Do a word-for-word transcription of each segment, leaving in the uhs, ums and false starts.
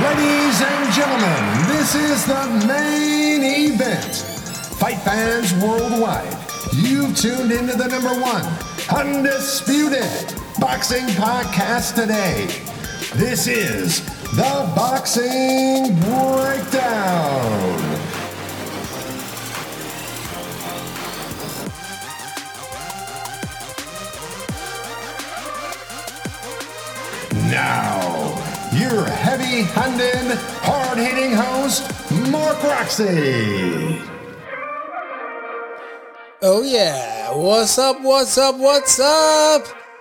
Ladies and gentlemen, this is the main event. Fight fans worldwide, you've tuned into the number one undisputed boxing podcast today. This is the Boxing Breakdown. Now, your heavy-handed, hard-hitting host, Mark Roxy. Oh yeah, what's up, what's up, what's up?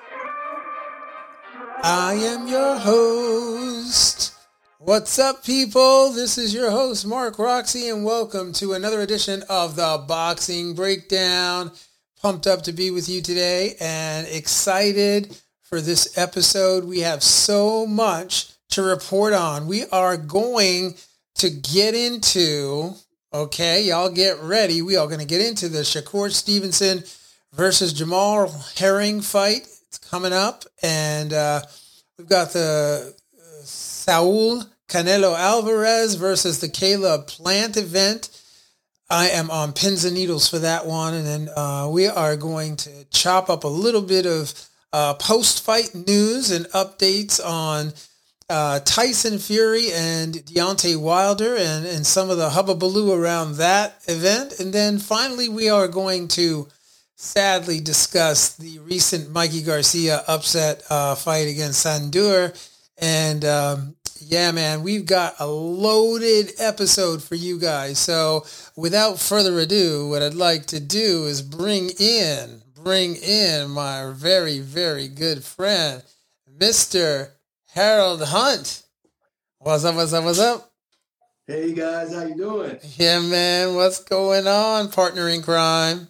I am your host. What's up, people? This is your host, Mark Roxy, and welcome to another edition of the Boxing Breakdown. Pumped up to be with you today and excited for this episode. We have so much to report on. We are going to get into, okay, y'all get ready. We are going to get into the Shakur Stevenson versus Jamel Herring fight. It's coming up. And uh, we've got the uh, Saul Canelo Alvarez versus the Caleb Plant event. I am on pins and needles for that one. And then uh, we are going to chop up a little bit of Uh, post-fight news and updates on uh, Tyson Fury and Deontay Wilder and, and some of the hubbubaloo around that event. And then finally, we are going to sadly discuss the recent Mikey Garcia upset uh, fight against Sandur. And um, yeah, man, we've got a loaded episode for you guys. So without further ado, what I'd like to do is bring in bring in my very, very good friend, Mister Harold Hunt. What's up, what's up, what's up? Hey, guys, how you doing? Yeah, man, what's going on, partner in crime?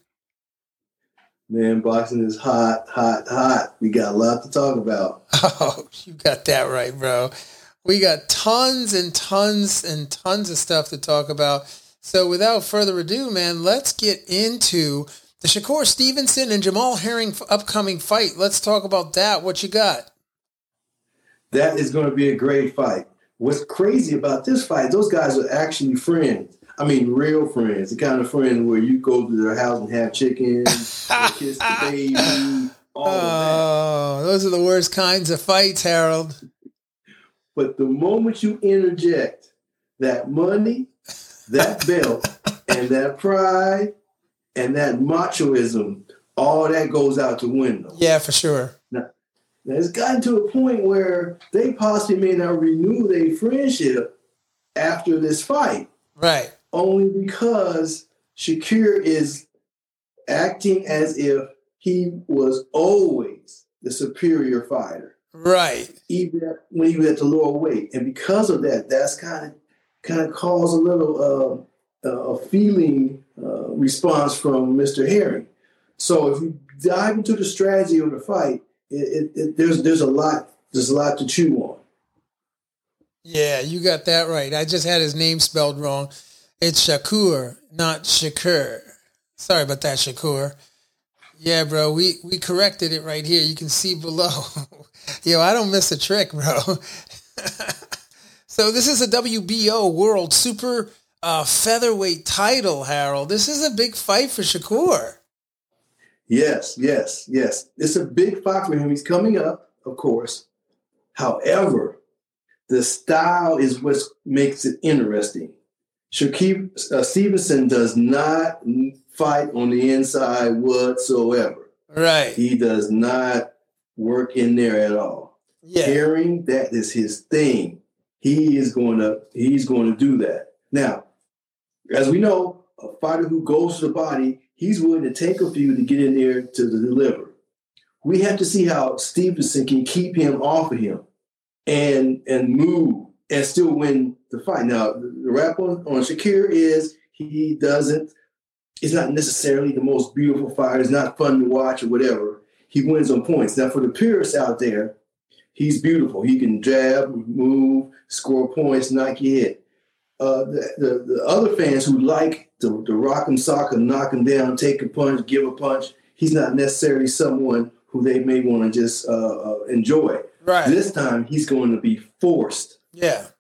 Man, boxing is hot, hot, hot. We got a lot to talk about. Oh, you got that right, bro. We got tons and tons and tons of stuff to talk about. So without further ado, man, let's get into the Shakur Stevenson and Jamel Herring upcoming fight. Let's talk about that. What you got? That is going to be a great fight. What's crazy about this fight, those guys are actually friends. I mean, real friends. The kind of friends where you go to their house and have chicken, kiss the baby, all oh, of that. Those are the worst kinds of fights, Harold. But the moment you interject that money, that belt, and that pride, and that machoism, all that goes out the window. Yeah, for sure. Now, now, it's gotten to a point where they possibly may not renew their friendship after this fight. Right. Only because Shakur is acting as if he was always the superior fighter. Right. Even when he was at the lower weight. And because of that, that's kind of kind of caused a little uh, uh, a feeling Uh, response from Mister Herring. So if you dive into the strategy of the fight, it, it, it, there's there's a lot there's a lot to chew on. Yeah, you got that right. I just had his name spelled wrong. It's Shakur, not Shakur. Sorry about that, Shakur. Yeah, bro, we we corrected it right here. You can see below. Yo, I don't miss a trick, bro. So this is a W B O World Super Uh, featherweight title, Harold. This is a big fight for Shakur. Yes, yes, yes. It's a big fight for him. He's coming up, of course. However, the style is what makes it interesting. Shakur uh, Stevenson does not fight on the inside whatsoever. Right. He does not work in there at all. Yeah. Herring, that is his thing. He is going to he's going to do that. Now, as we know, a fighter who goes to the body, he's willing to take a few to get in there to deliver. We have to see how Stevenson can keep him off of him and and move and still win the fight. Now, the rap on, on Shakur is he doesn't, he's not necessarily the most beautiful fighter. It's not fun to watch or whatever. He wins on points. Now, for the purists out there, he's beautiful. He can jab, move, score points, knock you hit. Uh, the, the, the other fans who like the, the rock him, sock him, knock him down, take a punch, give a punch, he's not necessarily someone who they may want to just uh, uh, enjoy. Right. This time, he's going to be forced. Yeah.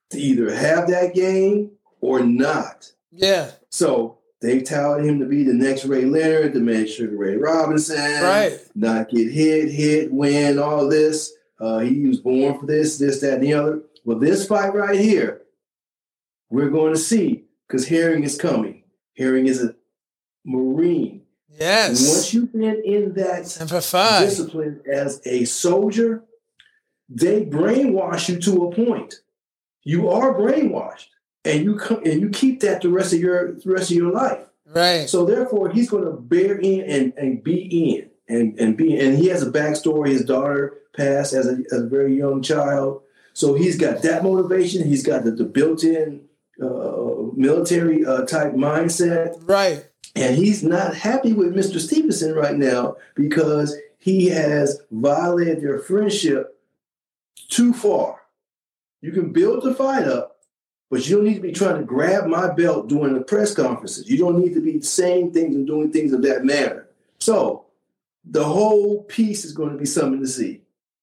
to either have that game or not. Yeah. So they touted him to be the next Ray Leonard, to make sure Ray Robinson, right, not get hit, hit, win, all this. Uh, he was born for this, this, that, and the other. Well, this fight right here, we're going to see, because Herring is coming. Herring is a Marine. Yes. Once you've been in that discipline as a soldier, they brainwash you to a point. You are brainwashed, and you come and you keep that the rest of your the rest of your life. Right. So therefore, he's going to bear in and, and be in and and be and he has a backstory. His daughter passed as a, as a very young child, so he's got that motivation. He's got the, the built-in uh, military uh, type mindset. Right. And he's not happy with Mister Stevenson right now because he has violated their friendship too far. You can build the fight up, but you don't need to be trying to grab my belt during the press conferences. You don't need to be saying things and doing things of that manner. So the whole piece is going to be something to see.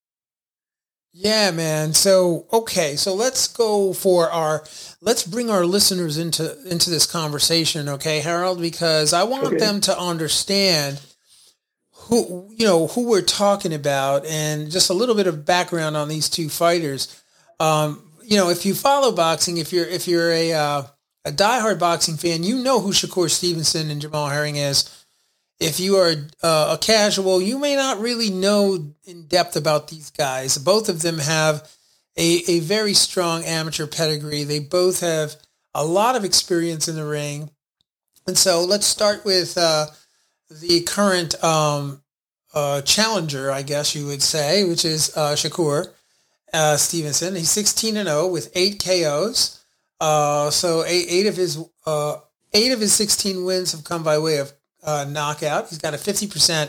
Yeah, man. So, okay. So let's go for our, let's bring our listeners into, into this conversation. Okay, Harold, because I want okay. them to understand who, you know, who we're talking about and just a little bit of background on these two fighters. Um, you know, if you follow boxing, if you're, if you're a, uh, a diehard boxing fan, you know who Shakur Stevenson and Jamel Herring is. If you are uh, a casual, you may not really know in depth about these guys. Both of them have a, a very strong amateur pedigree. They both have a lot of experience in the ring. And so let's start with uh, the current um, uh, challenger, I guess you would say, which is uh, Shakur uh, Stevenson. He's sixteen and oh with eight K Os. Uh, so eight, eight of his uh, eight of his sixteen wins have come by way of Uh, knockout. He's got a fifty percent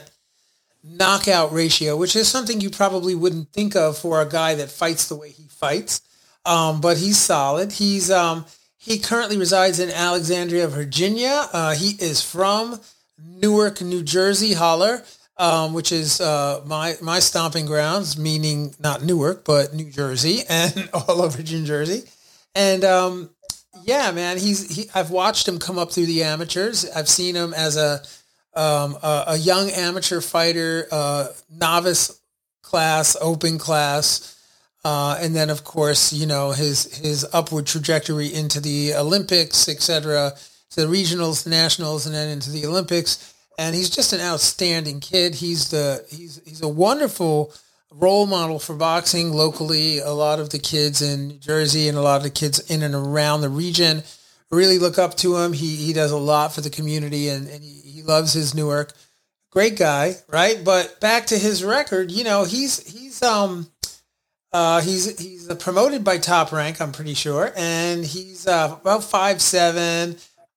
knockout ratio, which is something you probably wouldn't think of for a guy that fights the way he fights. Um, but he's solid. He's um, he currently resides in Alexandria, Virginia. Uh, he is from Newark, New Jersey, Holler, um, which is uh, my my stomping grounds, meaning not Newark, but New Jersey and all over New Jersey. And um, yeah, man, he's he, I've watched him come up through the amateurs. I've seen him as a um, a, a young amateur fighter, uh, novice class, open class, uh, and then of course, you know, his his upward trajectory into the Olympics, et cetera, to the regionals, nationals, and then into the Olympics. And he's just an outstanding kid. He's the he's he's a wonderful role model for boxing locally. A lot of the kids in New Jersey and a lot of the kids in and around the region really look up to him. He he does a lot for the community, and, and he, he loves his Newark. Great guy, right? But back to his record, you know, he's he's um uh he's he's promoted by Top Rank, I'm pretty sure, and he's uh, about five seven.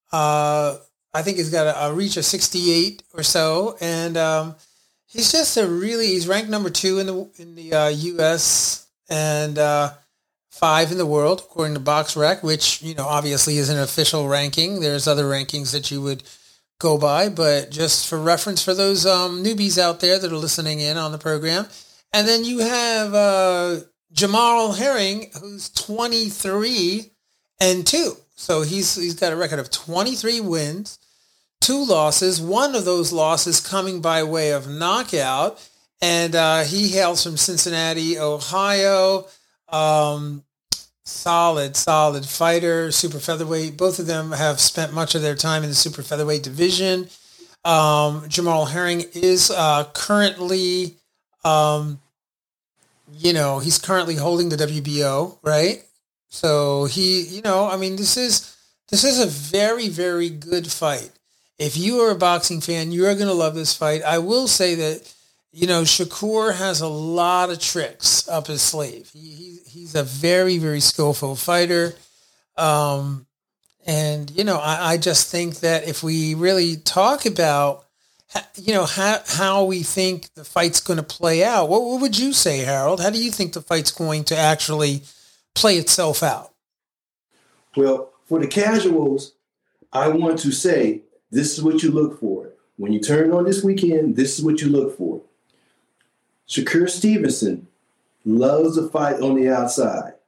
Uh, I think he's got a, a reach of sixty-eight or so, and um. He's just a really, he's ranked number two in the in the uh, U S and uh, five in the world, according to BoxRec, which, you know, obviously is an official ranking. There's other rankings that you would go by, but just for reference for those um, newbies out there that are listening in on the program. And then you have uh, Jamel Herring, who's twenty-three and two. So he's he's got a record of twenty-three wins. Two losses, one of those losses coming by way of knockout. And uh, he hails from Cincinnati, Ohio. Um, solid, solid fighter, super featherweight. Both of them have spent much of their time in the super featherweight division. Um, Jamel Herring is uh, currently, um, you know, he's currently holding the W B O, right? So he, you know, I mean, this is this is a very, very good fight. If you are a boxing fan, you're going to love this fight. I will say that, you know, Shakur has a lot of tricks up his sleeve. He, he, he's a very, very skillful fighter. Um, and, you know, I, I just think that if we really talk about, you know, how, how we think the fight's going to play out, what, what would you say, Harold? How do you think the fight's going to actually play itself out? Well, for the casuals, I want to say, this is what you look for. When you turn on this weekend, this is what you look for. Shakur Stevenson loves to fight on the outside.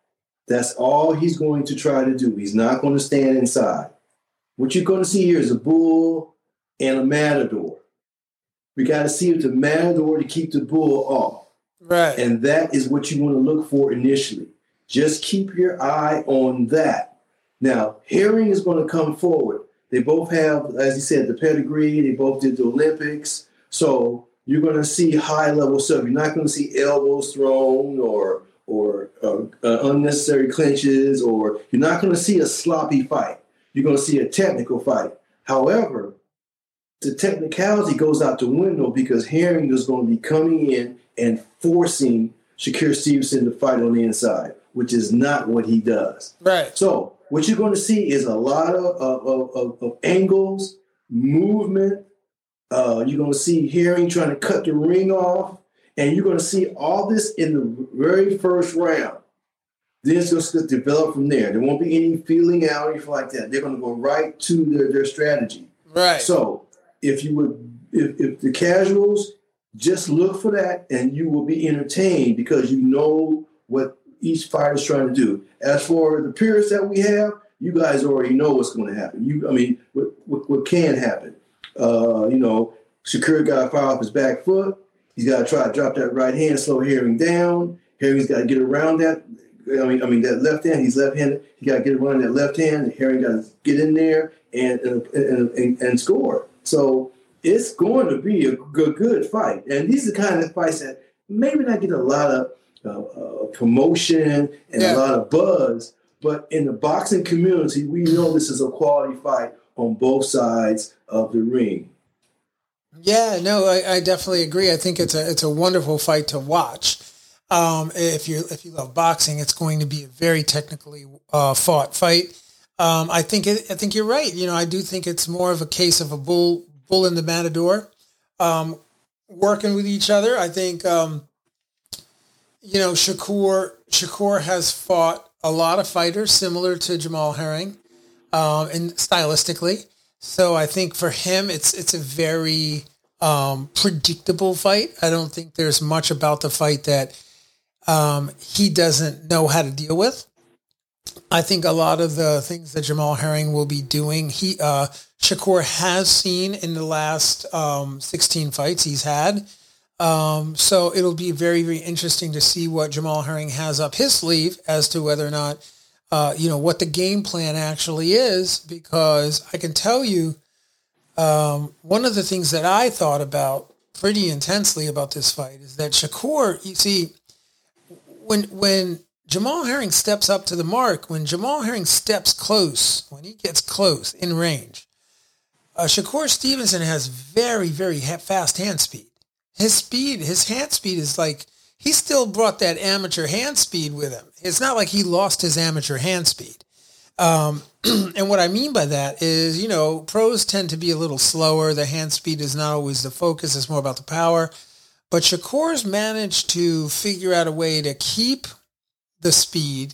That's all he's going to try to do. He's not going to stand inside. What you're going to see here is a bull and a matador. We got to see if the matador to keep the bull off. Right. And that is what you want to look for initially. Just keep your eye on that. Now, Herring is going to come forward. They both have, as you said, the pedigree. They both did the Olympics. So you're going to see high-level stuff. You're not going to see elbows thrown or or uh, uh, unnecessary clinches, or you're not going to see a sloppy fight. You're going to see a technical fight. However, the technicality goes out the window because Herring is going to be coming in and forcing Shakur Stevenson to fight on the inside, which is not what he does. Right. So what you're going to see is a lot of, of, of, of angles, movement. Uh, you're going to see Herring trying to cut the ring off, and you're going to see all this in the very first round. Then it's going to develop from there. There won't be any feeling out or anything like that. They're going to go right to their, their strategy. Right. So if you would, if, if the casuals, just look for that, and you will be entertained because you know what each fighter is trying to do. As for the purists that we have, you guys already know what's going to happen. You, I mean, what, what, what can happen? Uh, you know, Shakur got to fire off his back foot. He's got to try to drop that right hand, slow Herring down. Herring's got to get around that. I mean, I mean that left hand. He's left-handed. He got to get around that left hand. And Herring got to get in there and and, and and and score. So it's going to be a good, good fight. And these are the kind of fights that maybe not get a lot of uh, uh, promotion and yeah. a lot of buzz, but in the boxing community, we know this is a quality fight on both sides of the ring. Yeah, no, I, I definitely agree. I think it's a it's a wonderful fight to watch. Um, if you if you love boxing, it's going to be a very technically uh, fought fight. Um, I think it, I think you're right. You know, I do think it's more of a case of a bull bull and the matador um, working with each other. I think um, you know Shakur Shakur has fought a lot of fighters similar to Jamel Herring, um, and stylistically. So I think for him, it's it's a very um, predictable fight. I don't think there's much about the fight that um, he doesn't know how to deal with. I think a lot of the things that Jamel Herring will be doing, he uh, Shakur has seen in the last um, sixteen fights he's had. Um, so it'll be very, very interesting to see what Jamel Herring has up his sleeve as to whether or not Uh, you know, what the game plan actually is, because I can tell you um, one of the things that I thought about pretty intensely about this fight is that Shakur, you see, when when Jamel Herring steps up to the mark, when Jamel Herring steps close, when he gets close in range, uh, Shakur Stevenson has very, very ha- fast hand speed. His speed, his hand speed is like, he still brought that amateur hand speed with him. It's not like he lost his amateur hand speed. Um, and what I mean by that is, you know, pros tend to be a little slower. The hand speed is not always the focus. It's more about the power. But Shakur's managed to figure out a way to keep the speed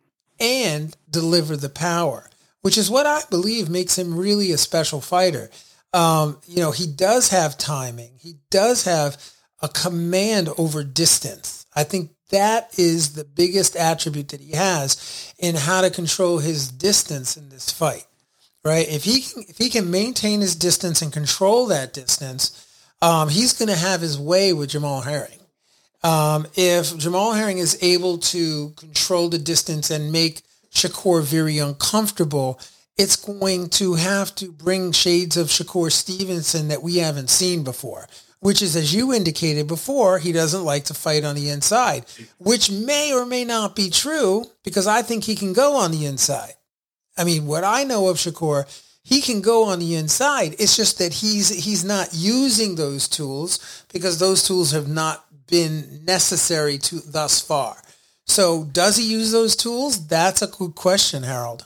and deliver the power, which is what I believe makes him really a special fighter. Um, you know, he does have timing. He does have a command over distance. I think that is the biggest attribute that he has in how to control his distance in this fight, right? If he can, if he can maintain his distance and control that distance, um, he's going to have his way with Jamel Herring. Um, if Jamel Herring is able to control the distance and make Shakur very uncomfortable, it's going to have to bring shades of Shakur Stevenson that we haven't seen before, which is, as you indicated before, he doesn't like to fight on the inside, which may or may not be true, because I think he can go on the inside. I mean, what I know of Shakur, he can go on the inside. It's just that he's he's not using those tools because those tools have not been necessary to thus far. So does he use those tools? That's a good question, Harold.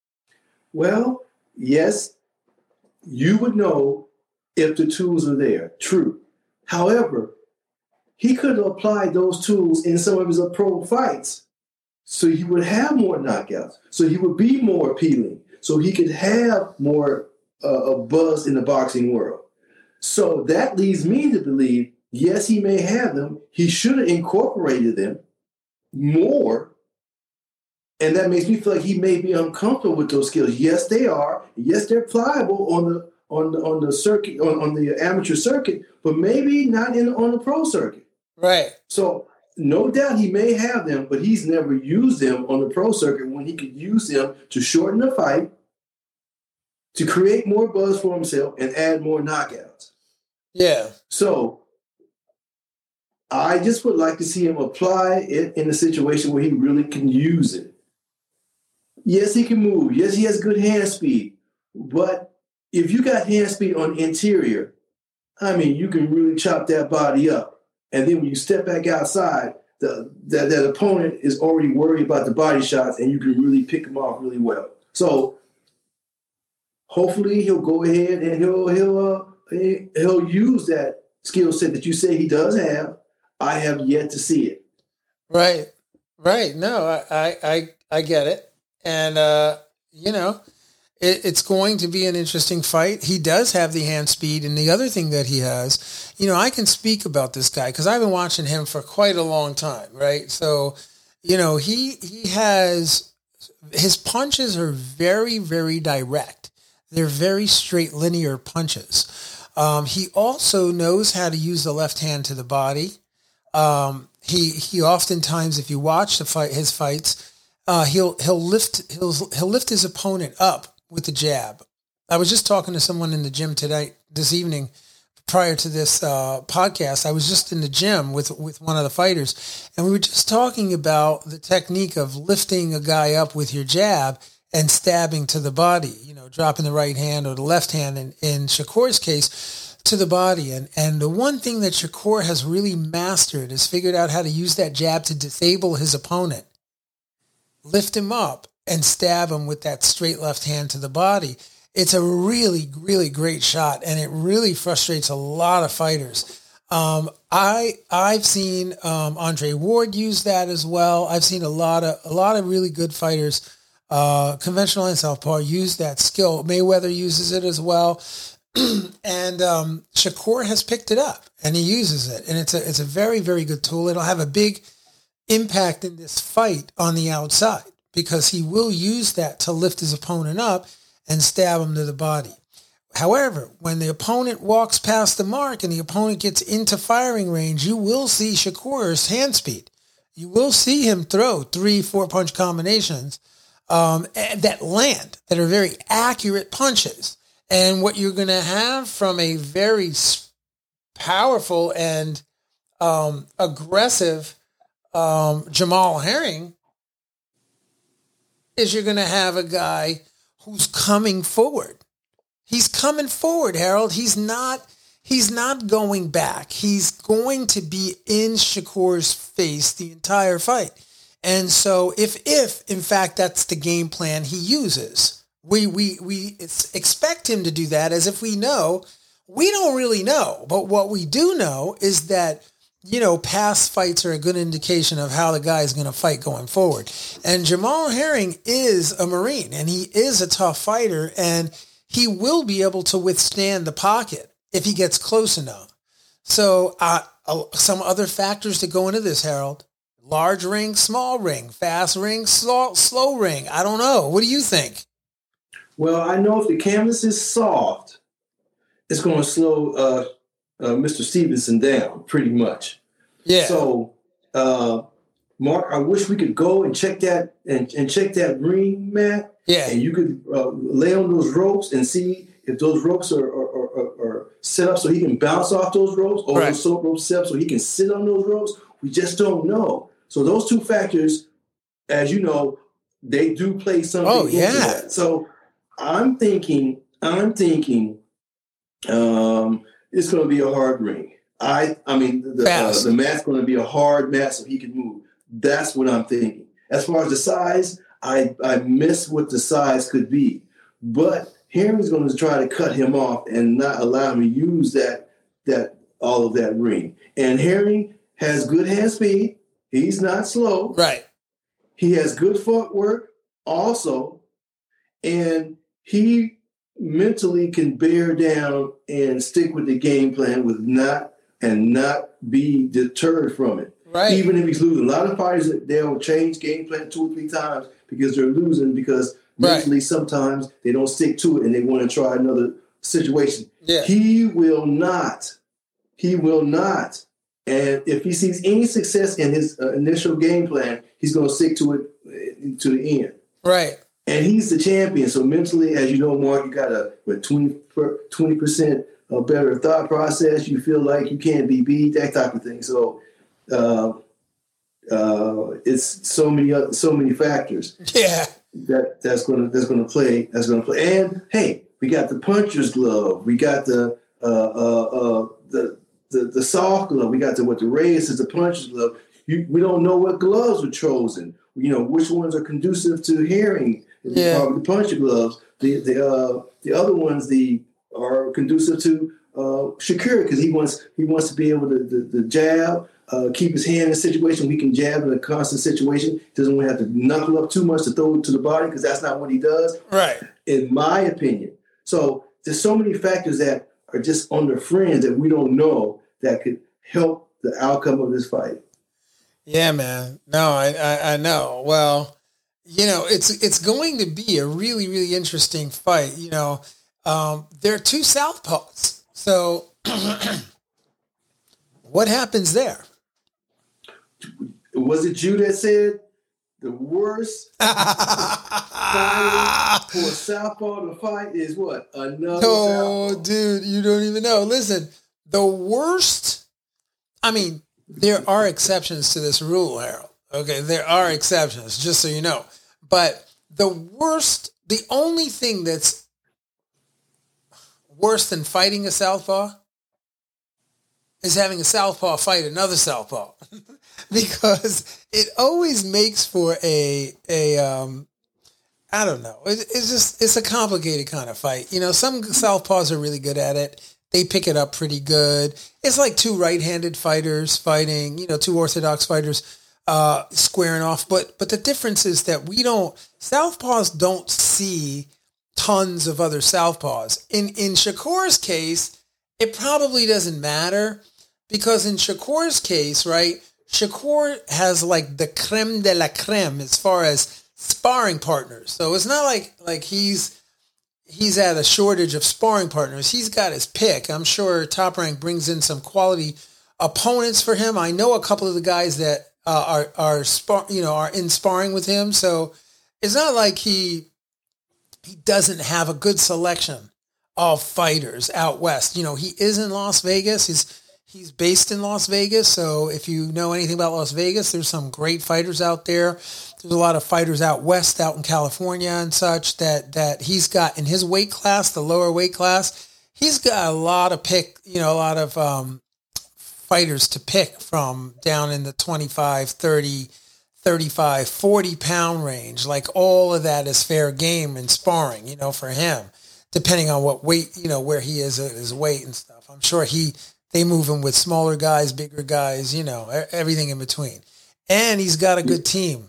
Well, yes, you would know if the tools are there. True. However, he could have applied those tools in some of his pro fights, so he would have more knockouts, so he would be more appealing, so he could have more uh, buzz in the boxing world. So that leads me to believe, yes, he may have them. He should have incorporated them more And that makes me feel like he may be uncomfortable with those skills. Yes, they are. Yes, they're pliable on the on the on the circuit on, on the amateur circuit, but maybe not in on the pro circuit. Right. So no doubt he may have them, but he's never used them on the pro circuit when he could use them to shorten the fight, to create more buzz for himself, and add more knockouts. Yeah. So I just would like to see him apply it in a situation where he really can use it. Yes, he can move. Yes, he has good hand speed. But if you got hand speed on interior, I mean, you can really chop that body up. And then when you step back outside, the, that, that opponent is already worried about the body shots, and you can really pick him off really well. So hopefully he'll go ahead and he'll he'll uh, he'll use that skill set that you say he does have. I have yet to see it. Right, right. No, I I I, I get it. And, uh, you know, it, it's going to be an interesting fight. He does have the hand speed. And the other thing that he has, you know, I can speak about this guy because I've been watching him for quite a long time, right? So, you know, he he has, his punches are very, very direct. They're very straight, linear punches. Um, he also knows how to use the left hand to the body. Um, he he oftentimes, if you watch the fight, his fights, Uh, he'll he'll lift he'll he'll lift his opponent up with the jab. I was just talking to someone in the gym today, this evening, prior to this uh, podcast. I was just in the gym with with one of the fighters, and we were just talking about the technique of lifting a guy up with your jab and stabbing to the body. You know, dropping the right hand or the left hand. In in Shakur's case, to the body. And and the one thing that Shakur has really mastered is figured out how to use that jab to disable his opponent. Lift him up and stab him with that straight left hand to the body. It's a really, really great shot, and it really frustrates a lot of fighters. Um, I I've seen um, Andre Ward use that as well. I've seen a lot of a lot of really good fighters, uh, conventional and southpaw, use that skill. Mayweather uses it as well, and um, Shakur has picked it up and he uses it, and it's a it's a very, very good tool. It'll have a big impact in this fight on the outside because he will use that to lift his opponent up and stab him to the body. However, when the opponent walks past the mark and the opponent gets into firing range, you will see Shakur's hand speed. You will see him throw three, four punch combinations um, that land, that are very accurate punches. And what you're going to have from a very powerful and um, aggressive Um, Jamal Herring is you're going to have a guy who's coming forward. He's coming forward, Harold. He's not, he's not going back. He's going to be in Shakur's face the entire fight. And so if, if in fact, that's the game plan he uses, we, we, we expect him to do that as if we know. We don't really know, but what we do know is that, you know, past fights are a good indication of how the guy is going to fight going forward. And Jamal Herring is a Marine, and he is a tough fighter, and he will be able to withstand the pocket if he gets close enough. So uh, uh, some other factors that go into this, Harold: large ring, small ring, fast ring, slow, slow ring. I don't know. What do you think? Well, I know if the canvas is soft, it's going to slow uh Uh, Mister Stevenson down pretty much. Yeah. So, uh, Mark, I wish we could go and check that and, and check that ring, Matt. Yeah. And you could uh, lay on those ropes and see if those ropes are, are, are, are set up so he can bounce off those ropes, or right. those ropes set up so he can sit on those ropes. We just don't know. So those two factors, as you know, they do play something oh, yeah. into that. So I'm thinking, I'm thinking, um, it's going to be a hard ring. I I mean, the uh, the mat's going to be a hard mat so he can move. That's what I'm thinking. As far as the size, I, I miss what the size could be. But Herring's going to try to cut him off and not allow him to use that that all of that ring. And Herring has good hand speed. He's not slow. Right. He has good footwork also. And he mentally can bear down and stick with the game plan with not and not be deterred from it. Right. Even if he's losing. A lot of fighters, they'll change game plan two or three times because they're losing because mentally right. sometimes they don't stick to it and they want to try another situation. Yeah. He will not. He will not. And if he sees any success in his uh, initial game plan, he's going to stick to it uh, to the end. Right. And he's the champion. So mentally, as you know, Mark, you got a what, twenty percent a better thought process. You feel like you can't be beat, that type of thing. So uh, uh, it's so many other, so many factors. Yeah. That that's gonna that's gonna play that's gonna play. And hey, we got the puncher's glove. We got the uh, uh, uh, the, the the soft glove. We got the what the race is the puncher's glove. You, we don't know what gloves were chosen. You know which ones are conducive to hearing. Yeah. Uh, the puncher gloves. The the uh, the other ones the are conducive to uh, Shakur because he wants he wants to be able to the, the jab. Uh, keep his hand in a situation we can jab in a constant situation. He doesn't want to have to knuckle up too much to throw it to the body because that's not what he does. Right. In my opinion. So there's so many factors that are just on the fringe that we don't know that could help the outcome of this fight. Yeah, man. No, I, I, I know. Well, you know, it's it's going to be a really, really interesting fight. You know, um, there are two southpaws. So what happens there? Was it you that said the worst fight for a southpaw to fight is what? Another No, southpaw. dude, you don't even know. Listen, the worst, I mean, there are exceptions to this rule, Harold. Okay, there are exceptions, just so you know. But the worst, the only thing that's worse than fighting a southpaw is having a southpaw fight another southpaw. Because it always makes for a a um I don't know. It, it's just it's a complicated kind of fight. You know, some southpaws are really good at it. They pick it up pretty good. It's like two right-handed fighters fighting. You know, two orthodox fighters uh, squaring off. But but the difference is that we don't southpaws don't see tons of other southpaws. In in Shakur's case, it probably doesn't matter because in Shakur's case, right? Shakur has like the creme de la creme as far as sparring partners. So it's not like like he's he's at a shortage of sparring partners. He's got his pick. I'm sure Top Rank brings in some quality opponents for him. I know a couple of the guys that uh, are are spar, you know, are in sparring with him. So it's not like he he doesn't have a good selection of fighters out west. You know, he is in Las Vegas. He's He's based in Las Vegas, so if you know anything about Las Vegas, there's some great fighters out there. There's a lot of fighters out west, out in California and such, that that he's got in his weight class, the lower weight class. He's got a lot of pick, you know, a lot of um, fighters to pick from down in the twenty-five, thirty, thirty-five, forty pound range. Like all of that is fair game in sparring, you know, for him, depending on what weight, you know, where he is at his weight and stuff. I'm sure he. They move him with smaller guys, bigger guys, you know, everything in between. And he's got a good team.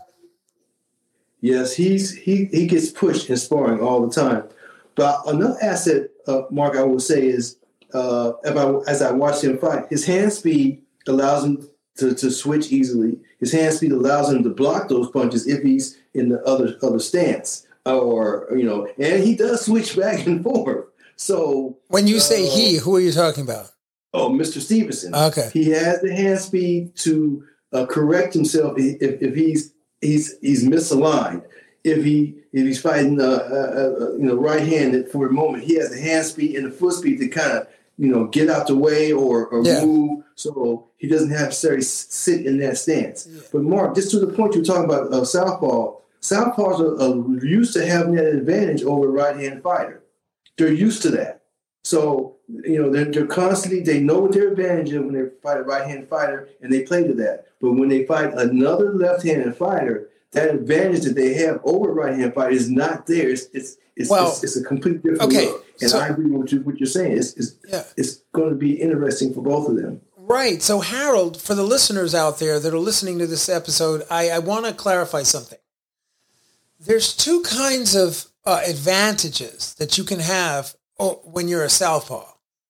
Yes, he's he he gets pushed in sparring all the time. But another asset, uh, Mark, I will say is, uh, if I, as I watch him fight, his hand speed allows him to, to switch easily. His hand speed allows him to block those punches if he's in the other other stance, or you know, and he does switch back and forth. So when you say uh, he, who are you talking about? Oh, Mister Stevenson. Okay. He has the hand speed to uh, correct himself if, if he's he's he's misaligned. If he if he's fighting uh, uh, uh, you know right-handed for a moment, he has the hand speed and the foot speed to kind of you know get out the way or, or yeah. move, so he doesn't have to necessarily sit in that stance. Yeah. But Mark, just to the point you're talking about, uh, southpaw. Southpaws are, are used to having that advantage over a right-hand fighter. They're used to that. So, you know, they're, they're constantly, they know what their advantage is when they fight a right-handed fighter, and they play to that. But when they fight another left-handed fighter, that advantage that they have over a right-handed fighter is not there. It's it's it's, well, it's, it's a complete different okay, look. And so, I agree with what, you, what you're saying. It's, it's, yeah. it's going to be interesting for both of them. Right. So, Harold, for the listeners out there that are listening to this episode, I, I want to clarify something. There's two kinds of uh, advantages that you can have when you're a southpaw,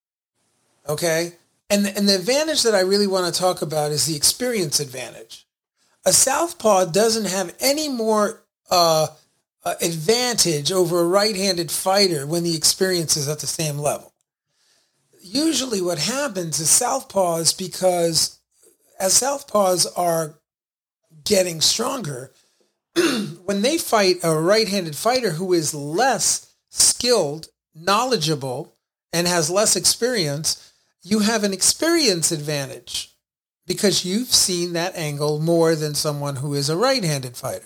okay? And, and the advantage that I really want to talk about is the experience advantage. A southpaw doesn't have any more uh, uh, advantage over a right-handed fighter when the experience is at the same level. Usually what happens is southpaws, because as southpaws are getting stronger, when they fight a right-handed fighter who is less skilled, knowledgeable, and has less experience, you have an experience advantage because you've seen that angle more than someone who is a right-handed fighter.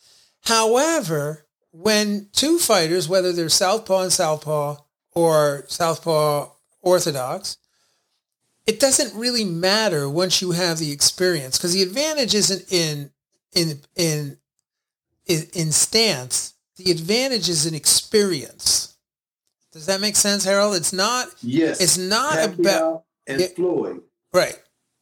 However, when two fighters, whether they're southpaw and southpaw or southpaw orthodox, it doesn't really matter once you have the experience, because the advantage isn't in in in in, in stance. The advantage is in experience. Does that make sense, Harold? It's not. Yes. It's not Pacquiao about and it, Floyd. Right.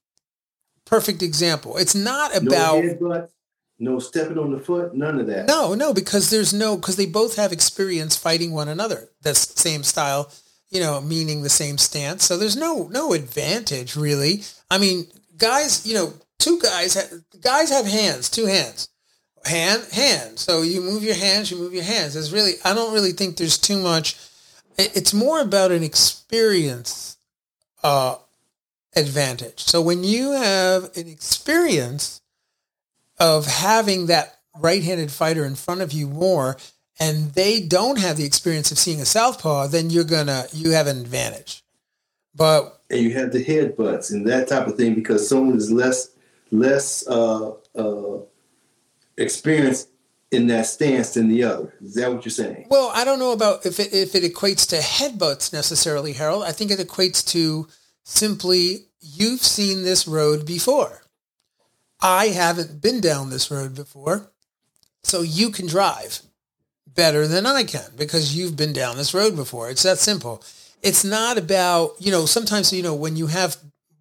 Perfect example. It's not about no headbutt, no stepping on the foot, none of that. No, no, because there's no because they both have experience fighting one another. That's the same style, you know, meaning the same stance. So there's no no advantage really. I mean, guys, you know, two guys ha- guys have hands, two hands. Hand, hand. So you move your hands, you move your hands. There's really, I don't really think there's too much. It's more about an experience uh, advantage. So when you have an experience of having that right-handed fighter in front of you more, and they don't have the experience of seeing a southpaw, then you're gonna, you have an advantage. But and you have the headbutts and that type of thing because someone is less, less, uh, uh, experience in that stance than the other. Is that what you're saying? Well, I don't know about if it, if it equates to headbutts necessarily, Harold. I think it equates to simply, you've seen this road before. I haven't been down this road before, so you can drive better than I can because you've been down this road before. It's that simple. It's not about, you know, sometimes, you know, when you have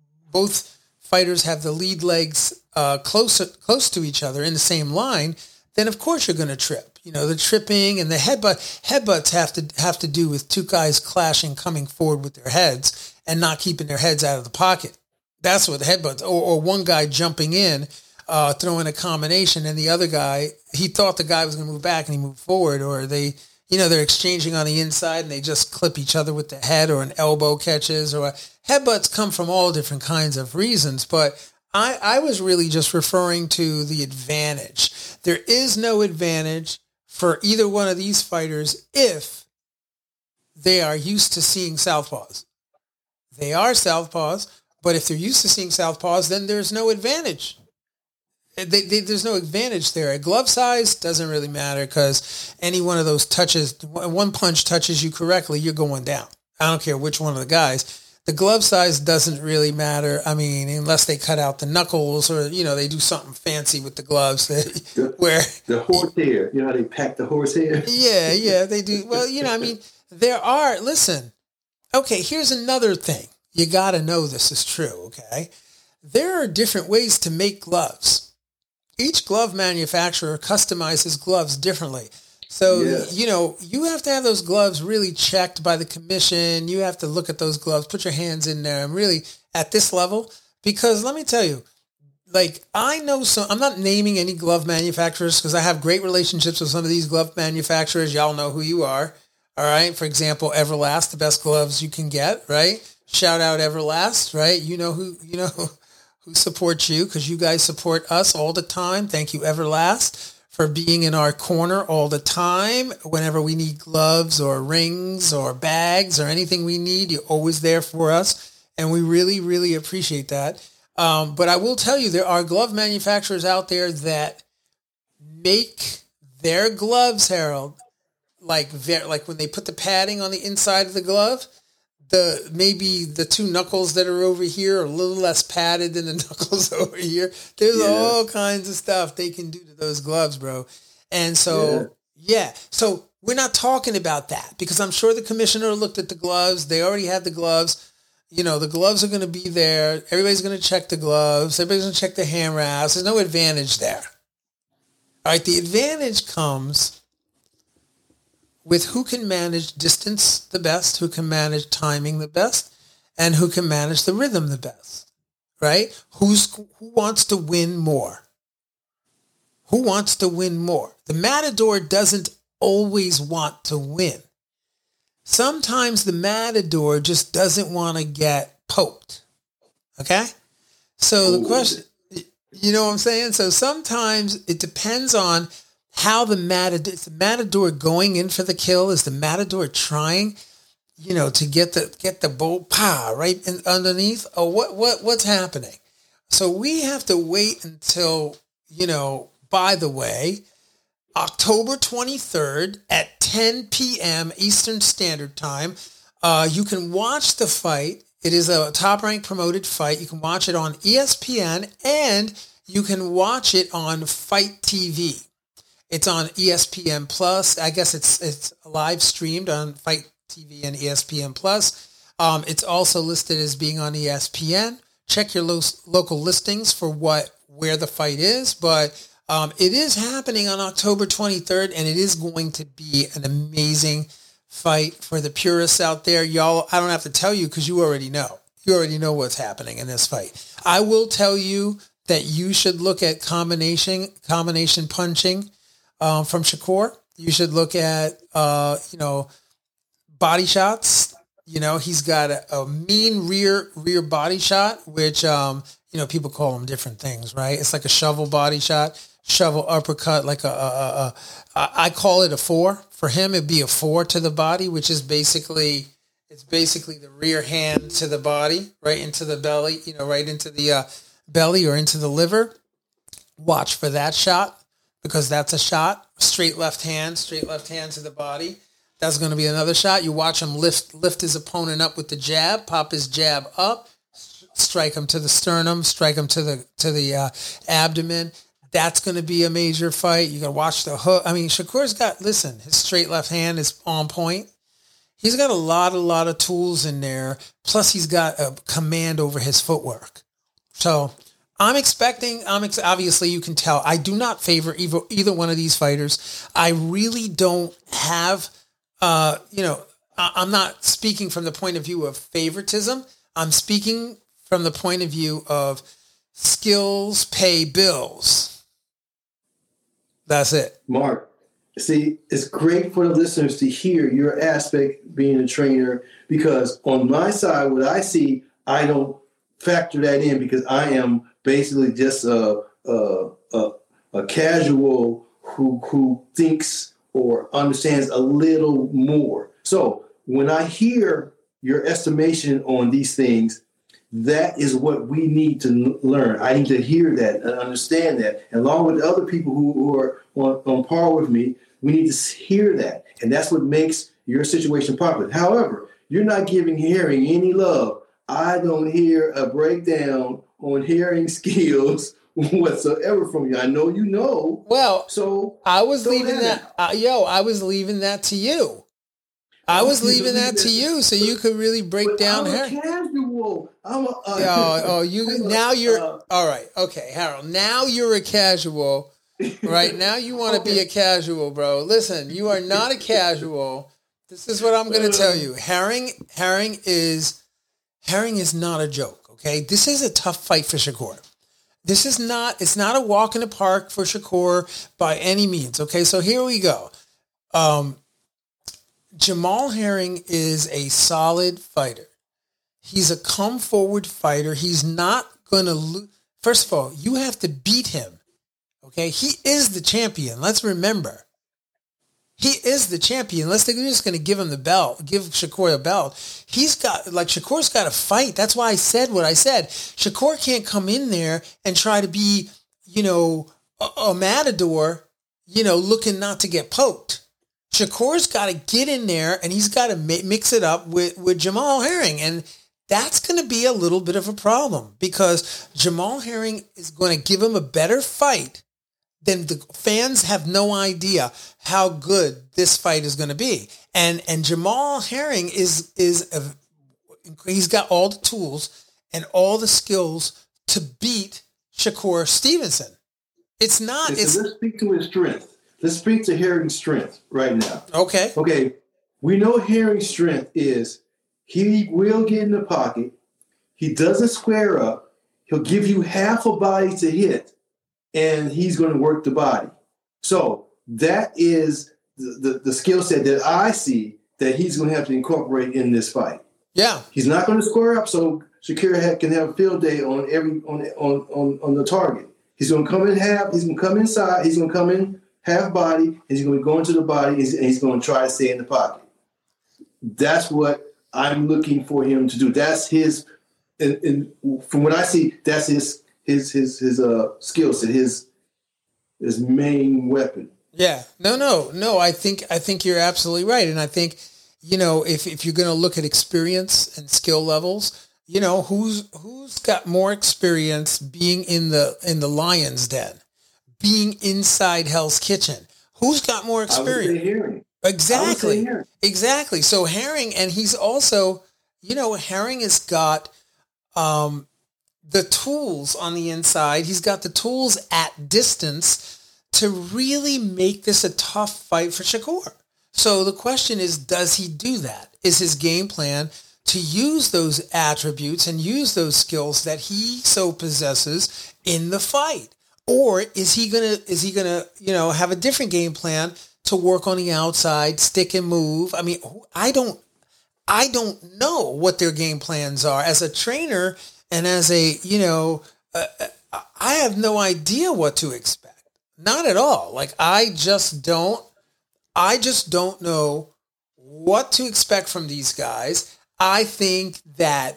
both fighters have the lead legs uh, close, close to each other in the same line, then of course you're going to trip. You know, the tripping and the headbutt, headbutts have to have to do with two guys clashing, coming forward with their heads and not keeping their heads out of the pocket. That's what the headbutts, or, or one guy jumping in, uh, throwing a combination, and the other guy, he thought the guy was going to move back and he moved forward, or they, you know, they're exchanging on the inside and they just clip each other with the head, or an elbow catches, or a, headbutts come from all different kinds of reasons, but I, I was really just referring to the advantage. There is no advantage for either one of these fighters if they are used to seeing southpaws. They are southpaws, but if they're used to seeing southpaws, then there's no advantage. They, they, there's no advantage there. Glove size doesn't really matter because any one of those touches, one punch touches you correctly, you're going down. I don't care which one of the guys. The glove size doesn't really matter. I mean, unless they cut out the knuckles or, you know, they do something fancy with the gloves that, the, where the horsehair, you know how they pack the horsehair? Yeah, yeah, they do. Well, you know, I mean, there are, listen, okay, here's another thing. You got to know this is true, okay? There are different ways to make gloves. Each glove manufacturer customizes gloves differently. So, yes. you know, you have to have those gloves really checked by the commission. You have to look at those gloves, put your hands in there and really at this level, because let me tell you, like I know some, I'm not naming any glove manufacturers because I have great relationships with some of these glove manufacturers. Y'all know who you are. All right. For example, Everlast, the best gloves you can get, right? Shout out Everlast, right? You know who, you know who supports you because you guys support us all the time. Thank you, Everlast, for being in our corner all the time. Whenever we need gloves or rings or bags or anything we need, you're always there for us. And we really, really appreciate that. Um, but I will tell you, there are glove manufacturers out there that make their gloves, Harold, like very, like when they put the padding on the inside of the glove, the maybe the two knuckles that are over here are a little less padded than the knuckles over here. There's yeah. all kinds of stuff they can do to those gloves, bro. And so, yeah. yeah. So we're not talking about that because I'm sure the commissioner looked at the gloves. They already have the gloves. You know, the gloves are going to be there. Everybody's going to check the gloves. Everybody's going to check the hand wraps. There's no advantage there. All right. The advantage comes with who can manage distance the best, who can manage timing the best, and who can manage the rhythm the best, right? Who's who wants to win more? Who wants to win more? The Matador doesn't always want to win. Sometimes the Matador just doesn't want to get poked. Okay? So the question, you know what I'm saying? So sometimes it depends on how the Matador, is the Matador going in for the kill? Is the Matador trying, you know, to get the get the bull pa right in, underneath? Or what what what's happening? So we have to wait until, you know, by the way, October twenty-third at ten p.m. Eastern Standard Time. Uh, you can watch the fight. It is a top-ranked promoted fight. You can watch it on E S P N, and you can watch it on Fight T V. It's on E S P N Plus. I guess it's it's live streamed on Fight T V and E S P N Plus. Um, it's also listed as being on E S P N. Check your lo- local listings for what where the fight is, but um, it is happening on October twenty-third, and it is going to be an amazing fight for the purists out there. Y'all, I don't have to tell you because you already know. You already know what's happening in this fight. I will tell you that you should look at combination combination punching um, from Shakur. You should look at, uh, you know, body shots. You know, he's got a, a mean rear rear body shot, which, um, you know, people call them different things, right? It's like a shovel body shot, shovel uppercut, like a, a, a, a I call it a four. For him, it'd be a four to the body, which is basically, it's basically the rear hand to the body, right into the belly, you know, right into the uh, belly or into the liver. Watch for that shot because that's a shot. Straight left hand, straight left hand to the body. That's going to be another shot. You watch him lift lift his opponent up with the jab, pop his jab up, strike him to the sternum, strike him to the to the uh, abdomen. That's going to be a major fight. You got to watch the hook. I mean, Shakur's got, listen, his straight left hand is on point. He's got a lot, a lot of tools in there. Plus, he's got a command over his footwork. So I'm expecting, I'm ex- obviously you can tell, I do not favor either, either one of these fighters. I really don't have, uh, you know, I- I'm not speaking from the point of view of favoritism. I'm speaking from the point of view of skills pay bills. That's it. Mark, see, it's great for the listeners to hear your aspect being a trainer because on my side, what I see, I don't factor that in because I am basically just a a, a, a casual who who thinks or understands a little more. So when I hear your estimation on these things, that is what we need to learn. I need to hear that and understand that. And along with other people who, who are on, on par with me, we need to hear that. And that's what makes your situation popular. However, you're not giving hearing any love. I don't hear a breakdown on hearing skills whatsoever from you. I know you know. Well, so I was leaving that. Uh, yo, I was leaving that to you. I was leaving that to you so you could really break down I'm Harold. A casual. I'm a, uh, oh, oh, you I'm now a, you're uh, all right. Okay, Harold. Now you're a casual, right? Now you want to okay. be a casual, bro. Listen, you are not a casual. This is what I'm going to tell you. Herring, Herring is Herring is not a joke. Okay, this is a tough fight for Shakur. This is not. It's not a walk in the park for Shakur by any means. Okay, so here we go. Um. Jamal Herring is a solid fighter. He's a come forward fighter. He's not going to lose. First of all, you have to beat him. Okay. He is the champion. Let's remember. He is the champion. Let's think we're just going to give him the belt, give Shakur a belt. He's got, like, Shakur's got to fight. That's why I said what I said. Shakur can't come in there and try to be, you know, a, a matador, you know, looking not to get poked. Shakur's got to get in there and he's got to mix it up with, with Jamal Herring. And that's going to be a little bit of a problem because Jamal Herring is going to give him a better fight than the fans have no idea how good this fight is going to be. And and Jamal Herring is, is a, he's got all the tools and all the skills to beat Shakur Stevenson. It's not. Listen, it's, let's speak to his strength. Let's speak to Herring's strength right now. Okay. Okay. We know Herring's strength is he will get in the pocket. He doesn't square up. He'll give you half a body to hit. and he's going to work the body. So that is the, the, the skill set that I see that he's going to have to incorporate in this fight. Yeah. He's not going to square up so Shakir can have a field day on every on on on, on the target. He's going to come in half. He's going to come inside. He's going to come in half body. And he's going to go into the body, and he's, and he's going to try to stay in the pocket. That's what I'm looking for him to do. That's his, and, and from what I see, that's his his his his uh skill set, his his main weapon. Yeah. No, no, no. I think I think you're absolutely right, and I think, you know, if if you're going to look at experience and skill levels, you know, who's who's got more experience being in the in the lion's den, being inside Hell's Kitchen? Who's got more experience? I would say Herring. Exactly. Herring. Exactly. So Herring, and he's also, you know, Herring has got um, the tools on the inside. He's got the tools at distance to really make this a tough fight for Shakur. So the question is, does he do that? Is his game plan to use those attributes and use those skills that he so possesses in the fight? Or is he gonna is he gonna, you know, have a different game plan to work on the outside, stick and move? I mean, I don't I don't know what their game plans are. As a trainer and as a, you know, uh, I have no idea what to expect. Not at all. Like, I just don't I just don't know what to expect from these guys. I think that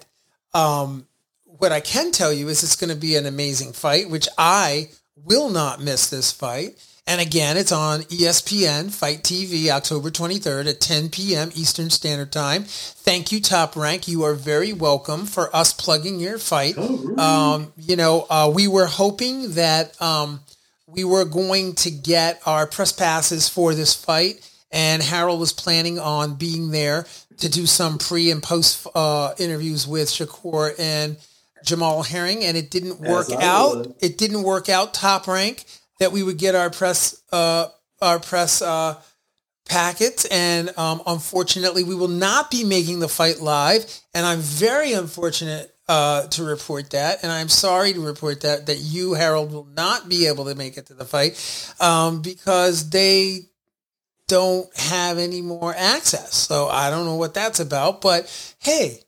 um, what I can tell you is it's going to be an amazing fight, which I will not miss this fight. And again, it's on E S P N Fight T V, October twenty-third at ten p.m. Eastern Standard Time. Thank you, Top Rank. You are very welcome for us plugging your fight. Oh, really? Um, you know, uh, we were hoping that um, we were going to get our press passes for this fight, and Harold was planning on being there to do some pre and post uh, interviews with Shakur and Jamal Herring, and it didn't work out. Was. It didn't work out, Top Rank, that we would get our press uh, our press uh, packets, and um, unfortunately, we will not be making the fight live. And I'm very unfortunate uh, to report that, and I'm sorry to report that that you, Harold, will not be able to make it to the fight um, because they don't have any more access. So I don't know what that's about, but hey,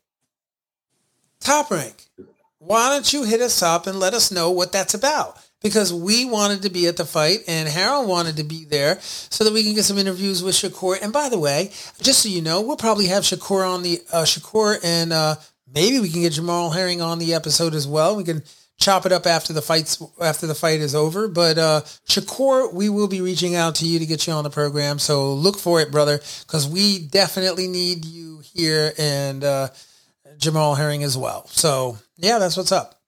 Top Rank, why don't you hit us up and let us know what that's about? Because we wanted to be at the fight, and Harold wanted to be there so that we can get some interviews with Shakur. And by the way, just so you know, we'll probably have Shakur on the uh, Shakur, and uh, maybe we can get Jamal Herring on the episode as well. We can chop it up after the fights after the fight is over. But uh, Shakur, we will be reaching out to you to get you on the program. So look for it, brother, because we definitely need you here, and uh, Jamal Herring as well. So yeah, that's what's up.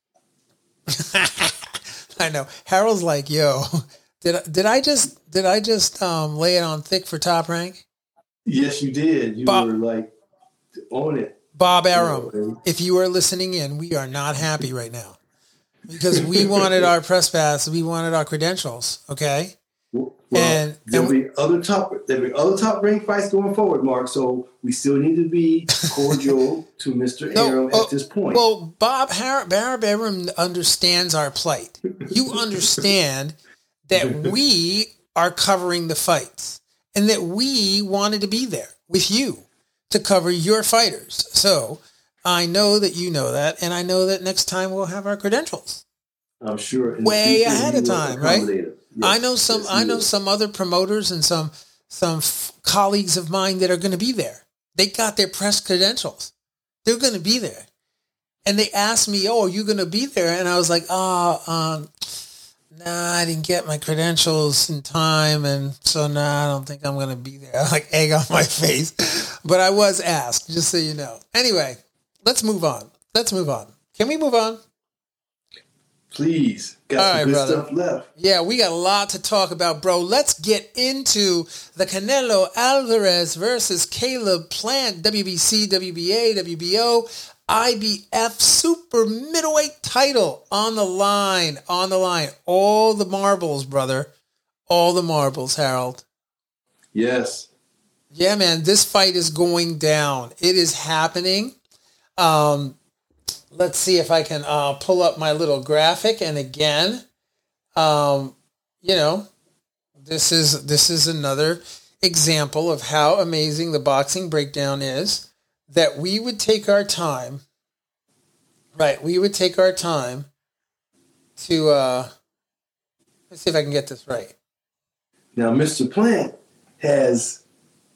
I know. Harold's like, yo, did I, did I just did I just um, lay it on thick for Top Rank? Yes, you did. You Bob, were like on it. Bob Arum, if you are listening in, we are not happy right now because we wanted our press pass, we wanted our credentials. Okay. Well, and there'll and be other top there'll be other Top Rank fights going forward, Mark. So we still need to be cordial to Mister No, Arum uh, at this point. Well, Bob Har- Bob Arum understands our plight. You understand that we are covering the fights and that we wanted to be there with you to cover your fighters. So I know that you know that, and I know that next time we'll have our credentials. I'm sure way ahead of time, right? Yes, I know some. yes, I know will. some other promoters and some some f- colleagues of mine that are going to be there. They got their press credentials. They're going to be there, and they asked me, "Oh, are you going to be there?" And I was like, "Oh, um, nah, I didn't get my credentials in time, and so nah, I don't think I'm going to be there." Like egg on my face, but I was asked, just so you know. Anyway, let's move on. Let's move on. Can we move on? Please. Got All some right, good brother. stuff left. Yeah, we got a lot to talk about, bro. Let's get into the Canelo Alvarez versus Caleb Plant, W B C, W B A, W B O, I B F super middleweight title on the line, on the line. All the marbles, brother. All the marbles, Harold. Yes. Yeah, man, this fight is going down. It is happening. Um, let's see if I can uh, pull up my little graphic. And again, um, you know, this is this is another example of how amazing the Boxing Breakdown is. That we would take our time, right? We would take our time to. Uh, let's see if I can get this right. Now, Mister Plant has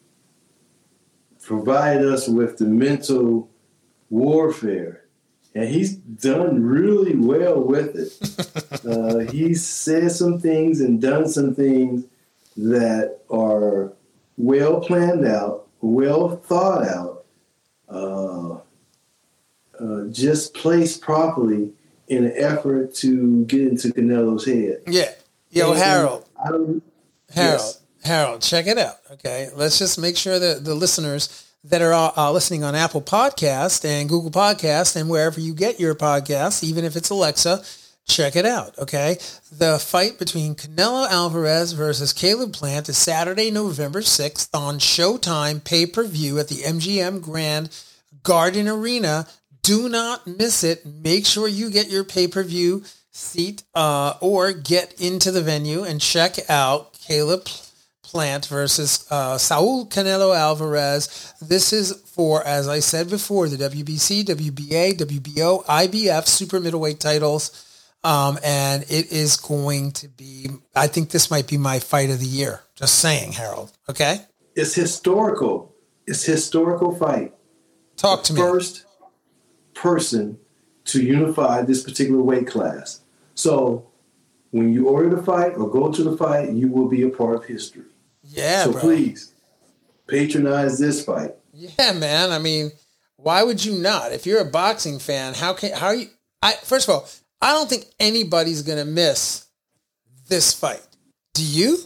provided us with the mental warfare, and he's done really well with it. uh, he's said some things and done some things that are well planned out, well thought out, uh, uh, just placed properly in an effort to get into Canelo's head. Yeah. Yo, and, Harold. I don't, Harold, yes. Harold, check it out. Okay, let's just make sure that the listeners that are uh, listening on Apple Podcast and Google Podcast and wherever you get your podcasts, even if it's Alexa, check it out. Okay, the fight between Canelo Alvarez versus Caleb Plant is Saturday, November sixth on Showtime pay-per-view at the M G M Grand Garden Arena. Do not miss it. Make sure you get your pay-per-view seat uh, or get into the venue and check out Caleb Plant versus uh, Saul Canelo Alvarez. This is for, as I said before, the W B C, W B A, W B O, I B F super middleweight titles. Um, and it is going to be, I think this might be my fight of the year. Just saying, Harold. Okay? It's historical. It's historical fight. Talk to the me. First person to unify this particular weight class. So when you order the fight or go to the fight, you will be a part of history. Yeah, so bro. please patronize this fight. Yeah, man. I mean, why would you not? If you're a boxing fan, how can how are you? I first of all, I don't think anybody's gonna miss this fight. Do you?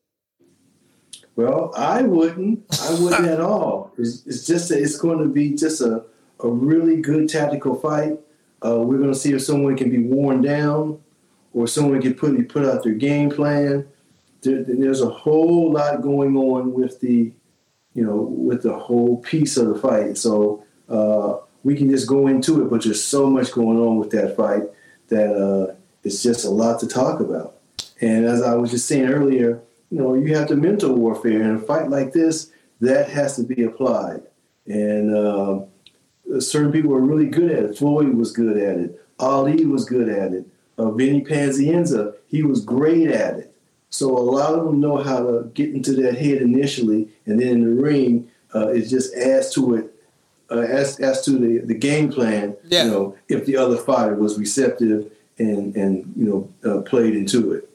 Well, I wouldn't. I wouldn't at all. It's, it's just a, it's going to be just a, a really good tactical fight. Uh, we're going to see if someone can be worn down, or someone can put put out their game plan. There, there's a whole lot going on with the, you know, with the whole piece of the fight. So uh, we can just go into it, but there's so much going on with that fight that uh, it's just a lot to talk about. And as I was just saying earlier, you know, you have the mental warfare in a fight like this that has to be applied. And uh, certain people are really good at it. Floyd was good at it. Ali was good at it. Uh, Vinny Panzienza, he was great at it. So a lot of them know how to get into that head initially, and then in the ring, uh, it just adds to it, uh, as as to the, the game plan. Yeah. You know, if the other fighter was receptive and and you know uh, played into it.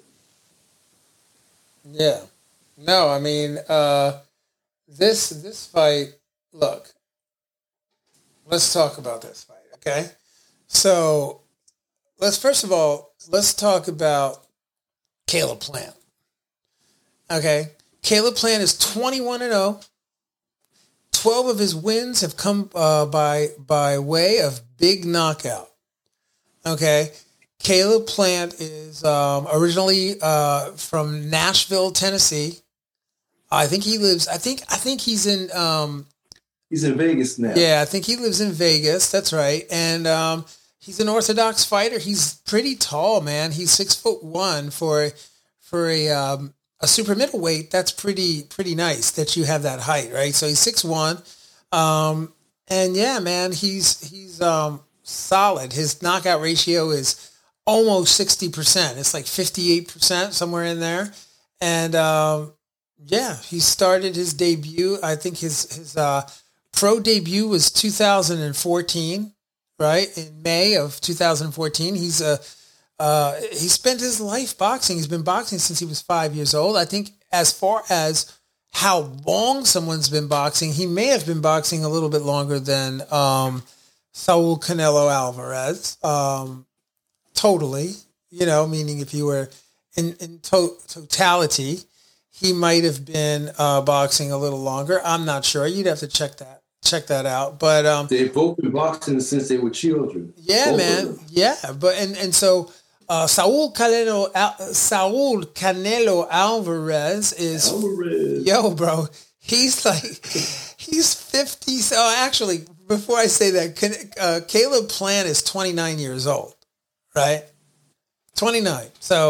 Yeah. No, I mean, uh, this this fight. Look, let's talk about this fight, okay? So let's first of all let's talk about Caleb Plant. Okay, Caleb Plant is twenty-one and oh. twelve of his wins have come uh, by by way of big knockout. Okay, Caleb Plant is um, originally uh, from Nashville, Tennessee. I think he lives. I think I think he's in. Um, he's in Vegas now. Yeah, I think he lives in Vegas. That's right, and um, he's an orthodox fighter. He's pretty tall, man. He's six foot one for for a. Um, A super middleweight, that's pretty pretty nice that you have that height, right? So he's six one, um, and yeah, man, he's he's um, solid. His knockout ratio is almost sixty percent. It's like fifty-eight percent, somewhere in there. And um, yeah, he started his debut. I think his his uh, pro debut was two thousand fourteen, right? In May of two thousand fourteen. He's a Uh, he spent his life boxing. He's been boxing since he was five years old. I think as far as how long someone's been boxing, he may have been boxing a little bit longer than um, Saul Canelo Alvarez. Um, totally, you know, meaning if you were in, in to- totality, he might have been uh, boxing a little longer. I'm not sure. You'd have to check that. Check that out. But um, they've both been boxing since they were children. Yeah, both man. Yeah, but and and so. Uh, Saul Canelo Al- Saul Canelo Alvarez is Alvarez. Yo, bro. He's like he's fifty. So actually, before I say that, Can- uh, Caleb Plant is twenty-nine years old, right? twenty-nine. So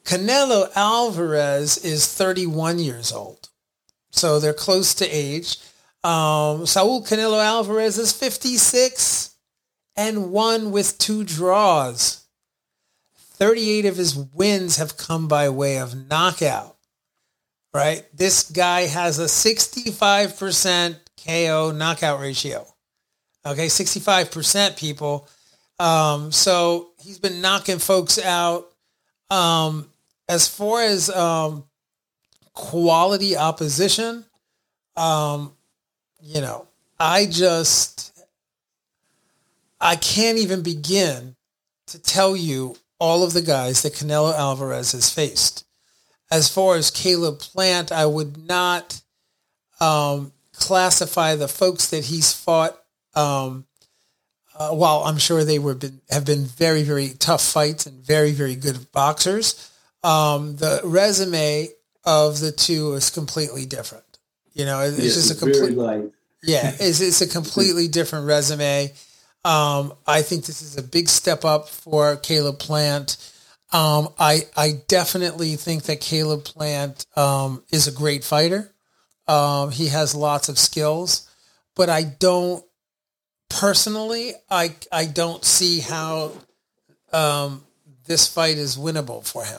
Canelo Alvarez is thirty-one years old. So they're close to age. Um, Saul Canelo Alvarez is fifty-six and won with two draws. thirty-eight of his wins have come by way of knockout, right? This guy has a sixty-five percent K O knockout ratio. Okay, sixty-five percent, people. Um, so he's been knocking folks out. Um, as far as um, quality opposition, um, you know, I just, I can't even begin to tell you all of the guys that Canelo Alvarez has faced. As far as Caleb Plant, I would not um, classify the folks that he's fought. Um, uh, while I'm sure they were been, have been very, very tough fights and very, very good boxers, um, the resume of the two is completely different. You know, it's yes, just a it's very complete, light. yeah, it's, it's a completely different resume. Um, I think this is a big step up for Caleb Plant. Um, I I definitely think that Caleb Plant um, is a great fighter. Um, he has lots of skills, but I don't personally. I I don't see how um, this fight is winnable for him.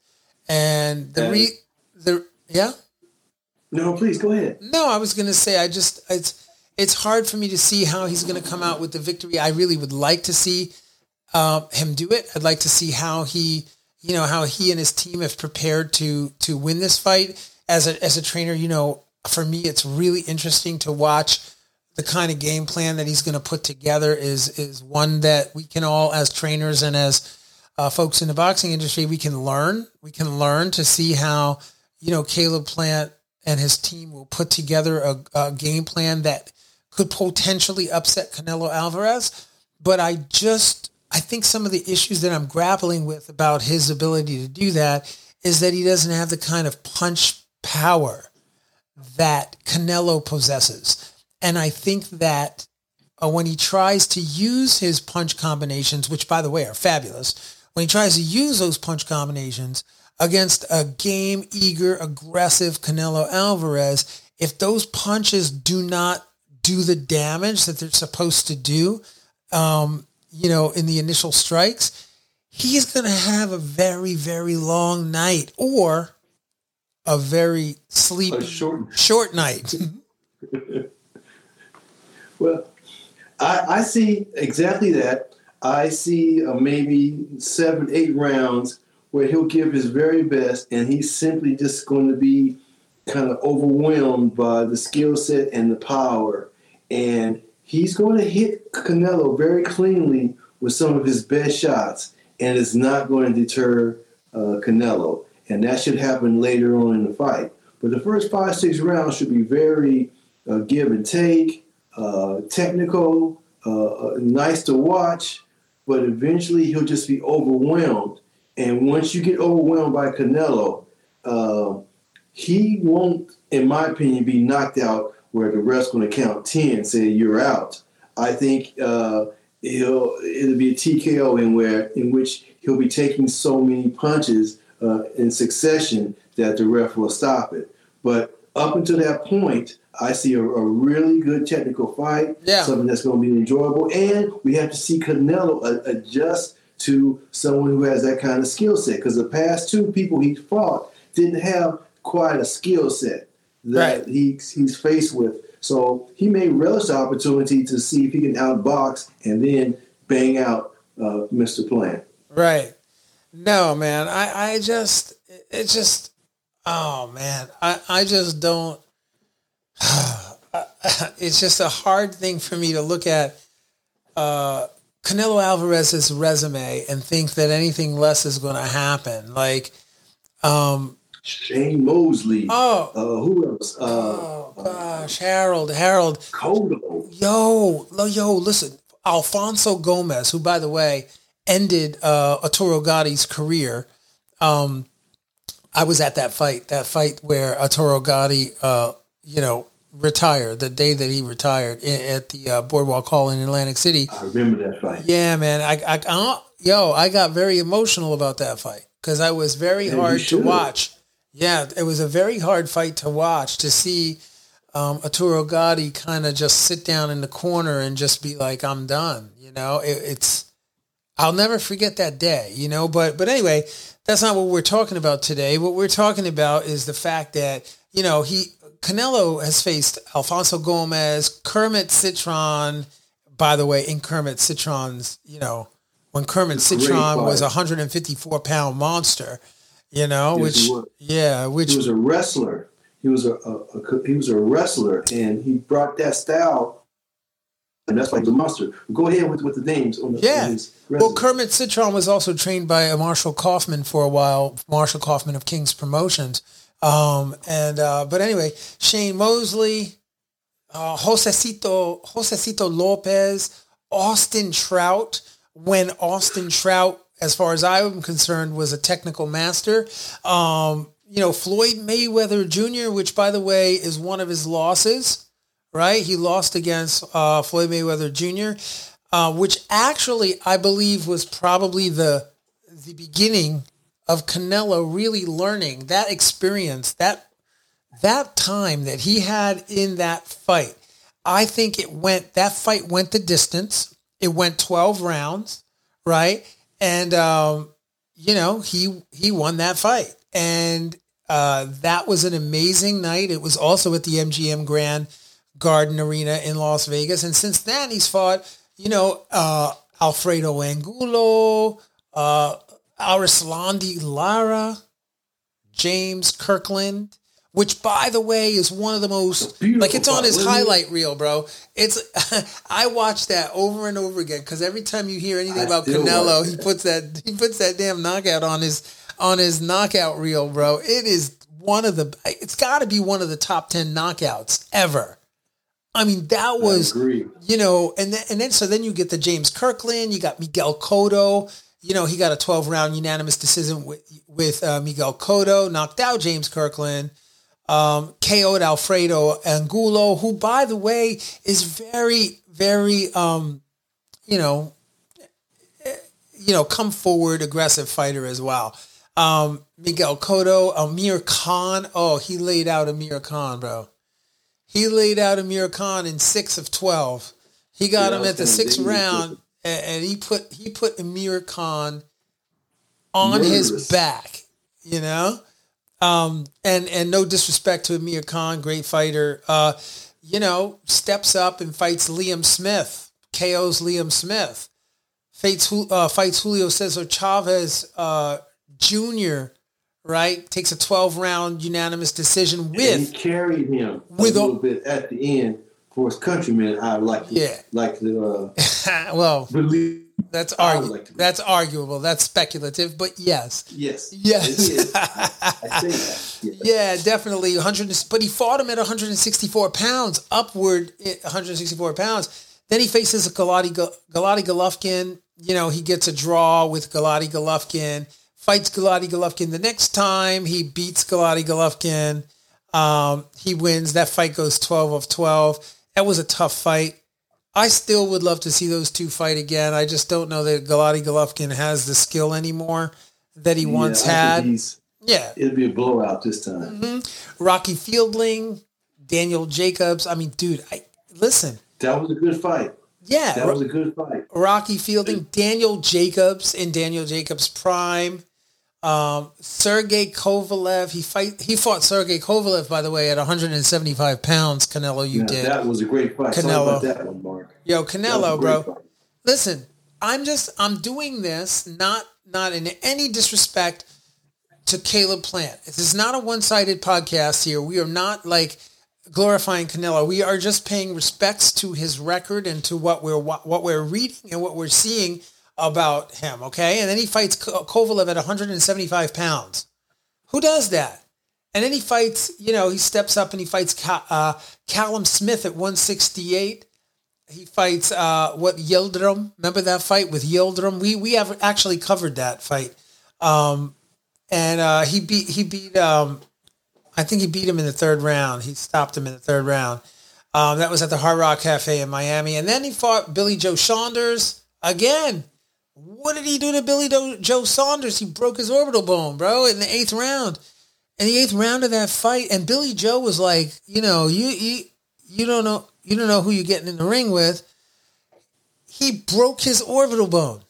And the re the yeah. No, please go ahead. No, I was going to say I just it's it's hard for me to see how he's going to come out with the victory. I really would like to see uh, him do it. I'd like to see how he, you know, how he and his team have prepared to to win this fight. As a as a trainer, you know, for me, it's really interesting to watch the kind of game plan that he's going to put together. Is is one that we can all, as trainers and as uh, folks in the boxing industry, we can learn. We can learn to see how, you know, Caleb Plant and his team will put together a, a game plan that could potentially upset Canelo Alvarez. But I just, I think some of the issues that I'm grappling with about his ability to do that is that he doesn't have the kind of punch power that Canelo possesses. And I think that uh, when he tries to use his punch combinations, which by the way are fabulous, when he tries to use those punch combinations against a game, eager, aggressive Canelo Alvarez, if those punches do not do the damage that they're supposed to do, um, you know, in the initial strikes, he's going to have a very, very long night or a very sleepy, A short, short night. Well, I, I see exactly that. I see uh, maybe seven, eight rounds where he'll give his very best, and he's simply just going to be kind of overwhelmed by the skill set and the power. And he's going to hit Canelo very cleanly with some of his best shots, and it's not going to deter uh, Canelo. And that should happen later on in the fight. But the first five, six rounds should be very uh, give and take, uh, technical, uh, nice to watch, but eventually he'll just be overwhelmed. And once you get overwhelmed by Canelo, uh, he won't, in my opinion, be knocked out where the ref's going to count ten and say you're out. I think uh, he'll it'll be a T K O in where in which he'll be taking so many punches uh, in succession that the ref will stop it. But up until that point, I see a, a really good technical fight, yeah. something that's going to be enjoyable, and we have to see Canelo uh, adjust to someone who has that kind of skill set, because the past two people he fought didn't have quite a skill set that right. he, he's faced with. So he may relish the opportunity to see if he can outbox and then bang out uh, Mister Plant. Right. No, man, I, I just, it's just, oh, man, I, I just don't, it's just a hard thing for me to look at uh, Canelo Alvarez's resume and think that anything less is going to happen. Like, um, Shane Mosley. Oh, uh, who else? Uh, oh gosh, Harold, Harold. Cotto. Yo, yo, listen, Alfonso Gomez, who, by the way, ended uh, Arturo Gotti's career. Um, I was at that fight, that fight where Arturo Gotti, uh, you know, retired, the day that he retired at the uh, Boardwalk Hall in Atlantic City. I remember that fight. Yeah, man. I, I, I, yo, I got very emotional about that fight. because I was very And you hard to should. watch. Yeah, it was a very hard fight to watch, to see um, Arturo Gatti kind of just sit down in the corner and just be like, I'm done. You know, it, it's, I'll never forget that day, you know, but, but anyway, that's not what we're talking about today. What we're talking about is the fact that, you know, he, Canelo has faced Alfonso Gomez, Kermit Citron, by the way, in Kermit Citron's, you know, when Kermit Great Citron was a fight. one hundred fifty-four pound monster, you know, Yes, which, he was. yeah, which, He was a wrestler. He was a, a, a he was a wrestler, and he brought that style, and that's why he was a monster. Go ahead with with the names on the yeah. on his Well, resume. Kermit Citron was also trained by Marshall Kaufman for a while, Marshall Kaufman of King's Promotions. Um, and, uh, but anyway, Shane Mosley, uh, Josecito, Josecito Lopez, Austin Trout, when Austin Trout, as far as I'm concerned, was a technical master. Um, you know, Floyd Mayweather Junior, which by the way is one of his losses, right? He lost against uh, Floyd Mayweather Junior, uh, which actually I believe was probably the the beginning of Canelo really learning that experience, that that time that he had in that fight. I think it went, that fight went the distance. It went twelve rounds, right? And, um, you know, he, he won that fight. And uh, that was an amazing night. It was also at the M G M Grand Garden Arena in Las Vegas. And since then he's fought, you know, uh, Alfredo Angulo, uh, Arislandi Lara, James Kirkland, which by the way is one of the most, Beautiful like it's on fight, his wasn't it? highlight reel, bro. It's, I watch that over and over again because every time you hear anything I about still Canelo, watch he that. puts that, he puts that damn knockout on his, on his knockout reel, bro. It is one of the, it's got to be one of the top ten knockouts ever. I mean, that was, I agree. you know, and then, and then, so then you get the James Kirkland, you got Miguel Cotto, you know, he got a twelve round unanimous decision with, with uh, Miguel Cotto, knocked out James Kirkland, um, K O'd Alfredo Angulo, who, by the way, is very, very, um, you know, you know, come forward, aggressive fighter as well. Um, Miguel Cotto, Amir Khan. Oh, he laid out Amir Khan, bro. He laid out Amir Khan in six of twelve. He got Yeah, him I at the was sixth kinda digging round, and, and he put he put Amir Khan on his Murderous. back. You know, um, and and no disrespect to Amir Khan, great fighter. Uh, you know, steps up and fights Liam Smith, K Os Liam Smith. Fights, uh, fights Julio Cesar Chavez uh, Junior, right? Takes a twelve round unanimous decision And with, he carried him with a a- little bit at the end for his countrymen. I like Yeah. like the uh, well, believe. that's I would argu- like to- that's arguable. That's speculative, but yes. Yes, Yes. it is. I, I say that. Yes. Yeah, definitely one hundred, but he fought him at one hundred sixty-four pounds, upward at one hundred sixty-four pounds. Then he faces a Galati, Galati Golovkin. You know, he gets a draw with Galati Golovkin, fights Galati Golovkin the next time. He beats Galati Golovkin. Um, he wins. That fight goes twelve of twelve. That was a tough fight. I still would love to see those two fight again. I just don't know that Galati Golovkin has the skill anymore that he once Yeah, I think had. he's- Yeah. It'll be a blowout this time. Mm-hmm. Rocky Fielding, Daniel Jacobs. I mean, dude, I listen. That was a good fight. Yeah, That was a good fight. Rocky Fielding, Daniel Jacobs in Daniel Jacobs' prime. Um, Sergey Kovalev. He fight. He fought Sergey Kovalev, by the way, at one hundred seventy-five pounds. Canelo, you Now, did. that was a great fight. Sorry Canelo. about that one, Mark. Yo, That was a Canelo, great bro. fight. Listen, I'm just I'm doing this not not in any disrespect to Caleb Plant. This is not a one-sided podcast here. We are not like glorifying Canelo. We are just paying respects to his record and to what we're what we're reading and what we're seeing about him. Okay, and then he fights Kovalev at one hundred seventy-five pounds. Who does that? And then he fights. You know, he steps up and he fights Cal, uh, Callum Smith at one sixty-eight. He fights uh, what Yildirim. Remember that fight with Yildirim? We we have actually covered that fight, um, and uh, he beat he beat. Um, I think he beat him in the third round. He stopped him in the third round. Um, that was at the Hard Rock Cafe in Miami, and then he fought Billy Joe Saunders again. What did he do to Billy Do- Joe Saunders? He broke his orbital bone, bro, in the eighth round. In the eighth round of that fight, and Billy Joe was like, you know, you you you don't know you don't know who you're getting in the ring with. He broke his orbital bone.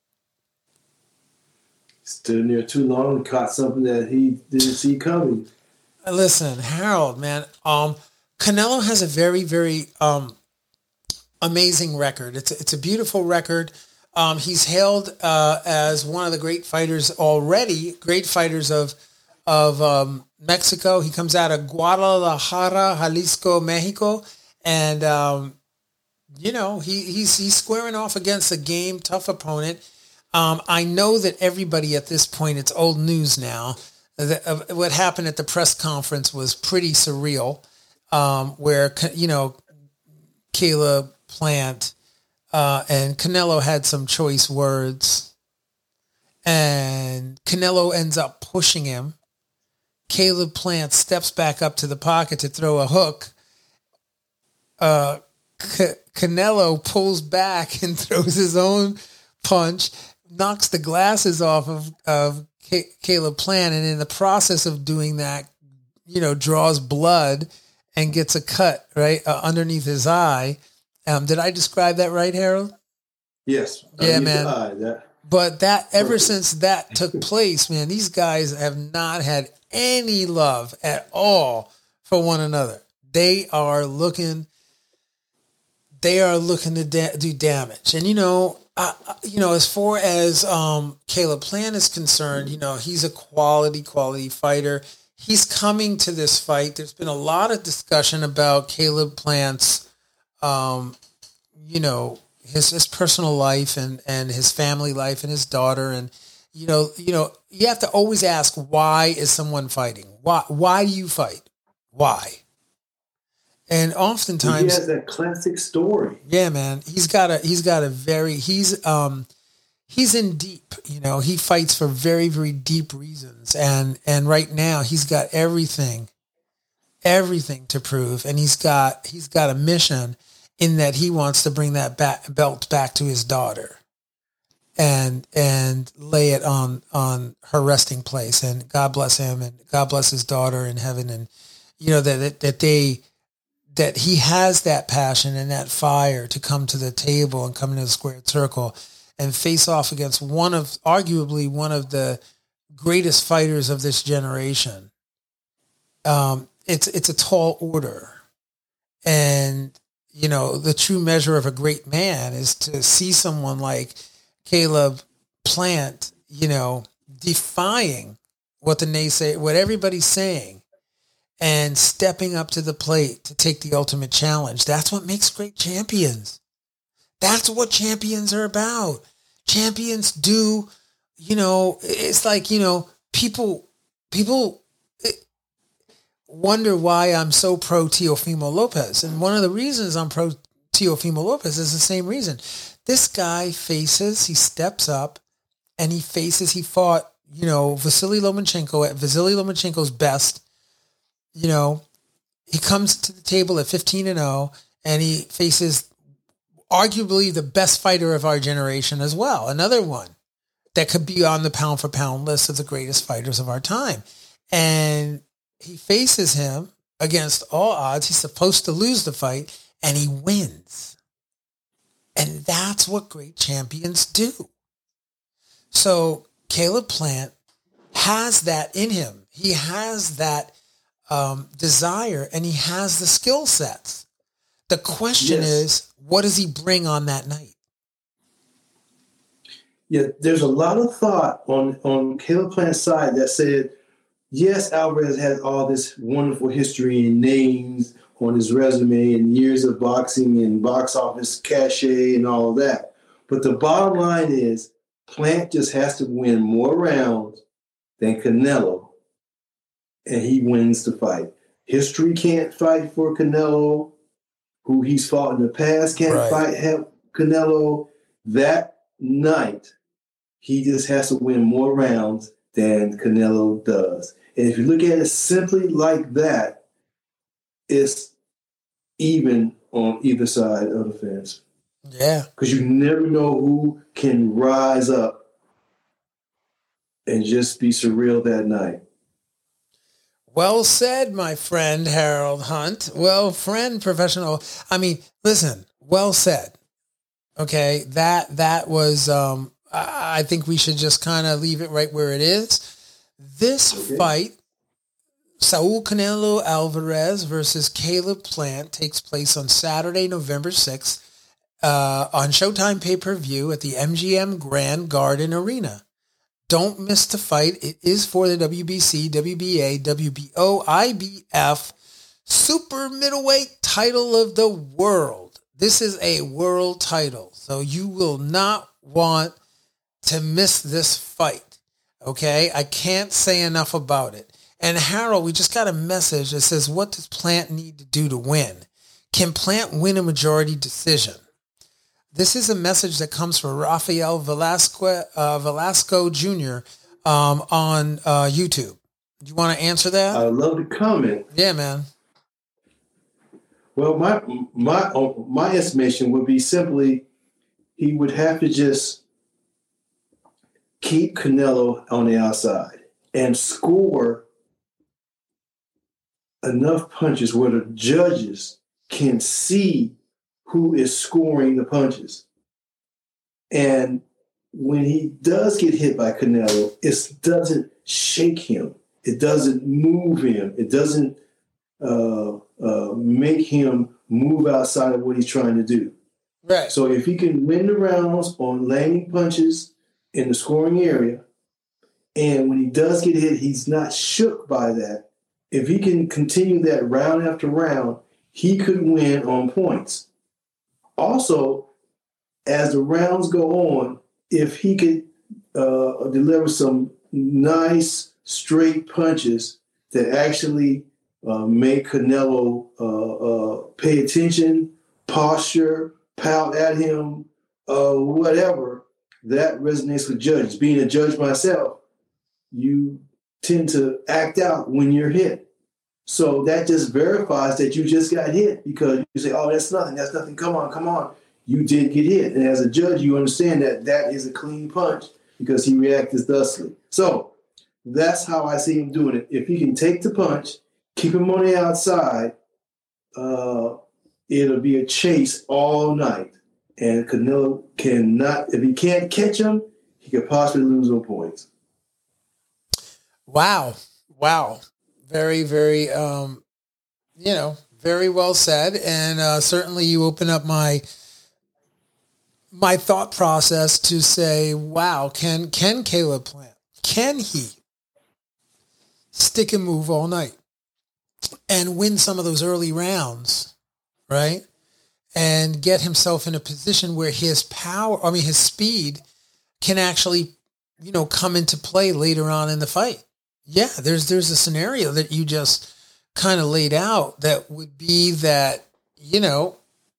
Stood in there too long and caught something that he didn't see coming. Listen, Harold, man, um, Canelo has a very, very um, amazing record. It's a, it's a beautiful record. Um, he's hailed uh, as one of the great fighters already, great fighters of of um, Mexico. He comes out of Guadalajara, Jalisco, Mexico, and um, you know he he's he's squaring off against a game tough opponent. Um, I know that everybody at this point, it's old news now. That, uh, what happened at the press conference was pretty surreal, um, where you know Caleb Plant. Uh, and Canelo had some choice words, and Canelo ends up pushing him. Caleb Plant steps back up to the pocket to throw a hook. Uh, C- Canelo pulls back and throws his own punch, knocks the glasses off of, of C- Caleb Plant, and in the process of doing that, you know, draws blood and gets a cut right uh, underneath his eye. Um, did I describe that right, Harold? Yes. Yeah, man. Eye, that. But that ever since that took place, man, these guys have not had any love at all for one another. They are looking, they are looking to da- do damage. And, you know, uh, you know, as far as um, Caleb Plant is concerned, you know, he's a quality, quality fighter. He's coming to this fight. There's been a lot of discussion about Caleb Plant's Um, you know, his, his personal life and, and his family life and his daughter. And, you know, you know, you have to always ask, why is someone fighting? Why, why do you fight? Why? And oftentimes he has that classic story. Yeah, man, he's got a, he's got a very, he's, um, he's in deep, you know, he fights for very, very deep reasons. And, and right now he's got everything, everything to prove. And he's got, he's got a mission in that he wants to bring that back, belt back to his daughter and and lay it on on her resting place. And God bless him, and God bless his daughter in heaven. And you know that that, that they that he has that passion and that fire to come to the table and come into the squared circle and face off against one of arguably one of the greatest fighters of this generation. Um, it's it's a tall order, and you know, the true measure of a great man is to see someone like Caleb Plant, you know, defying what the naysay, what everybody's saying, and stepping up to the plate to take the ultimate challenge. That's what makes great champions. That's what champions are about. Champions do, you know, it's like, you know, people, people, wonder why I'm so pro Teofimo Lopez. And one of the reasons I'm pro Teofimo Lopez is the same reason. This guy faces, he steps up and he faces, he fought, you know, Vasily Lomachenko at Vasily Lomachenko's best. You know, he comes to the table at fifteen and oh, and he faces arguably the best fighter of our generation as well. Another one that could be on the pound for pound list of the greatest fighters of our time. And he faces him against all odds. He's supposed to lose the fight, and he wins. And that's what great champions do. So Caleb Plant has that in him. He has that um, desire, and he has the skill sets. The question Yes. is, what does he bring on that night? Yeah, there's a lot of thought on, on Caleb Plant's side that said, yes, Alvarez has all this wonderful history and names on his resume and years of boxing and box office cachet and all of that. But the bottom line is Plant just has to win more rounds than Canelo, and he wins the fight. History can't fight for Canelo. Who he's fought in the past can't Right. fight help Canelo. That night, he just has to win more rounds than Canelo does. And if you look at it simply like that, it's even on either side of the fence. Yeah. Because you never know who can rise up and just be surreal that night. Well said, my friend Harold Hunt. Well, friend, professional. I mean, listen, well said. Okay, that that was. Um, I I think we should just kind of leave it right where it is. This Okay. fight, Saul Canelo Alvarez versus Caleb Plant, takes place on Saturday, November sixth, uh, on Showtime pay-per-view at the M G M Grand Garden Arena. Don't miss the fight. It is for the W B C, W B A, W B O, I B F super middleweight title of the world. This is a world title, so you will not want to miss this fight. Okay? I can't say enough about it. And Harold, we just got a message that says, what does Plant need to do to win? Can Plant win a majority decision? This is a message that comes from Rafael Velasco, uh, Velasco Junior um, on uh, YouTube. Do you want to answer that? I love the comment. Yeah, man. Well, my my my estimation would be simply he would have to just keep Canelo on the outside and score enough punches where the judges can see who is scoring the punches. And when he does get hit by Canelo, it doesn't shake him. It doesn't move him. It doesn't uh, uh, make him move outside of what he's trying to do. Right. So if he can win the rounds on landing punches in the scoring area, and when he does get hit, he's not shook by that. If he can continue that round after round, he could win on points. Also, as the rounds go on, if he could uh, deliver some nice straight punches that actually uh, make Canelo uh, uh, pay attention, posture, pout at him, uh, whatever, that resonates with judges. Being a judge myself, you tend to act out when you're hit. So that just verifies that you just got hit, because you say, oh, that's nothing, that's nothing, come on, come on. You did get hit. And as a judge, you understand that that is a clean punch because he reacted thusly. So that's how I see him doing it. If he can take the punch, keep him on the outside, uh, it'll be a chase all night. And Canelo cannot, if he can't catch him, he could possibly lose on points. Wow. Wow. Very, very, um, you know, very well said. And uh, certainly you open up my my thought process to say, wow, can can Caleb Plant, can he stick and move all night and win some of those early rounds, right? And get himself in a position where his power, I mean, his speed can actually, you know, come into play later on in the fight. Yeah, there's there's a scenario that you just kind of laid out that would be that, you know,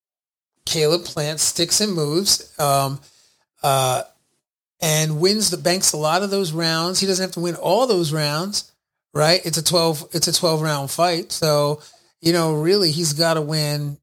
Caleb Plant sticks and moves um, uh, and wins the banks a lot of those rounds. He doesn't have to win all those rounds, right? It's a twelve it's a twelve round fight, so you know really he's got to win,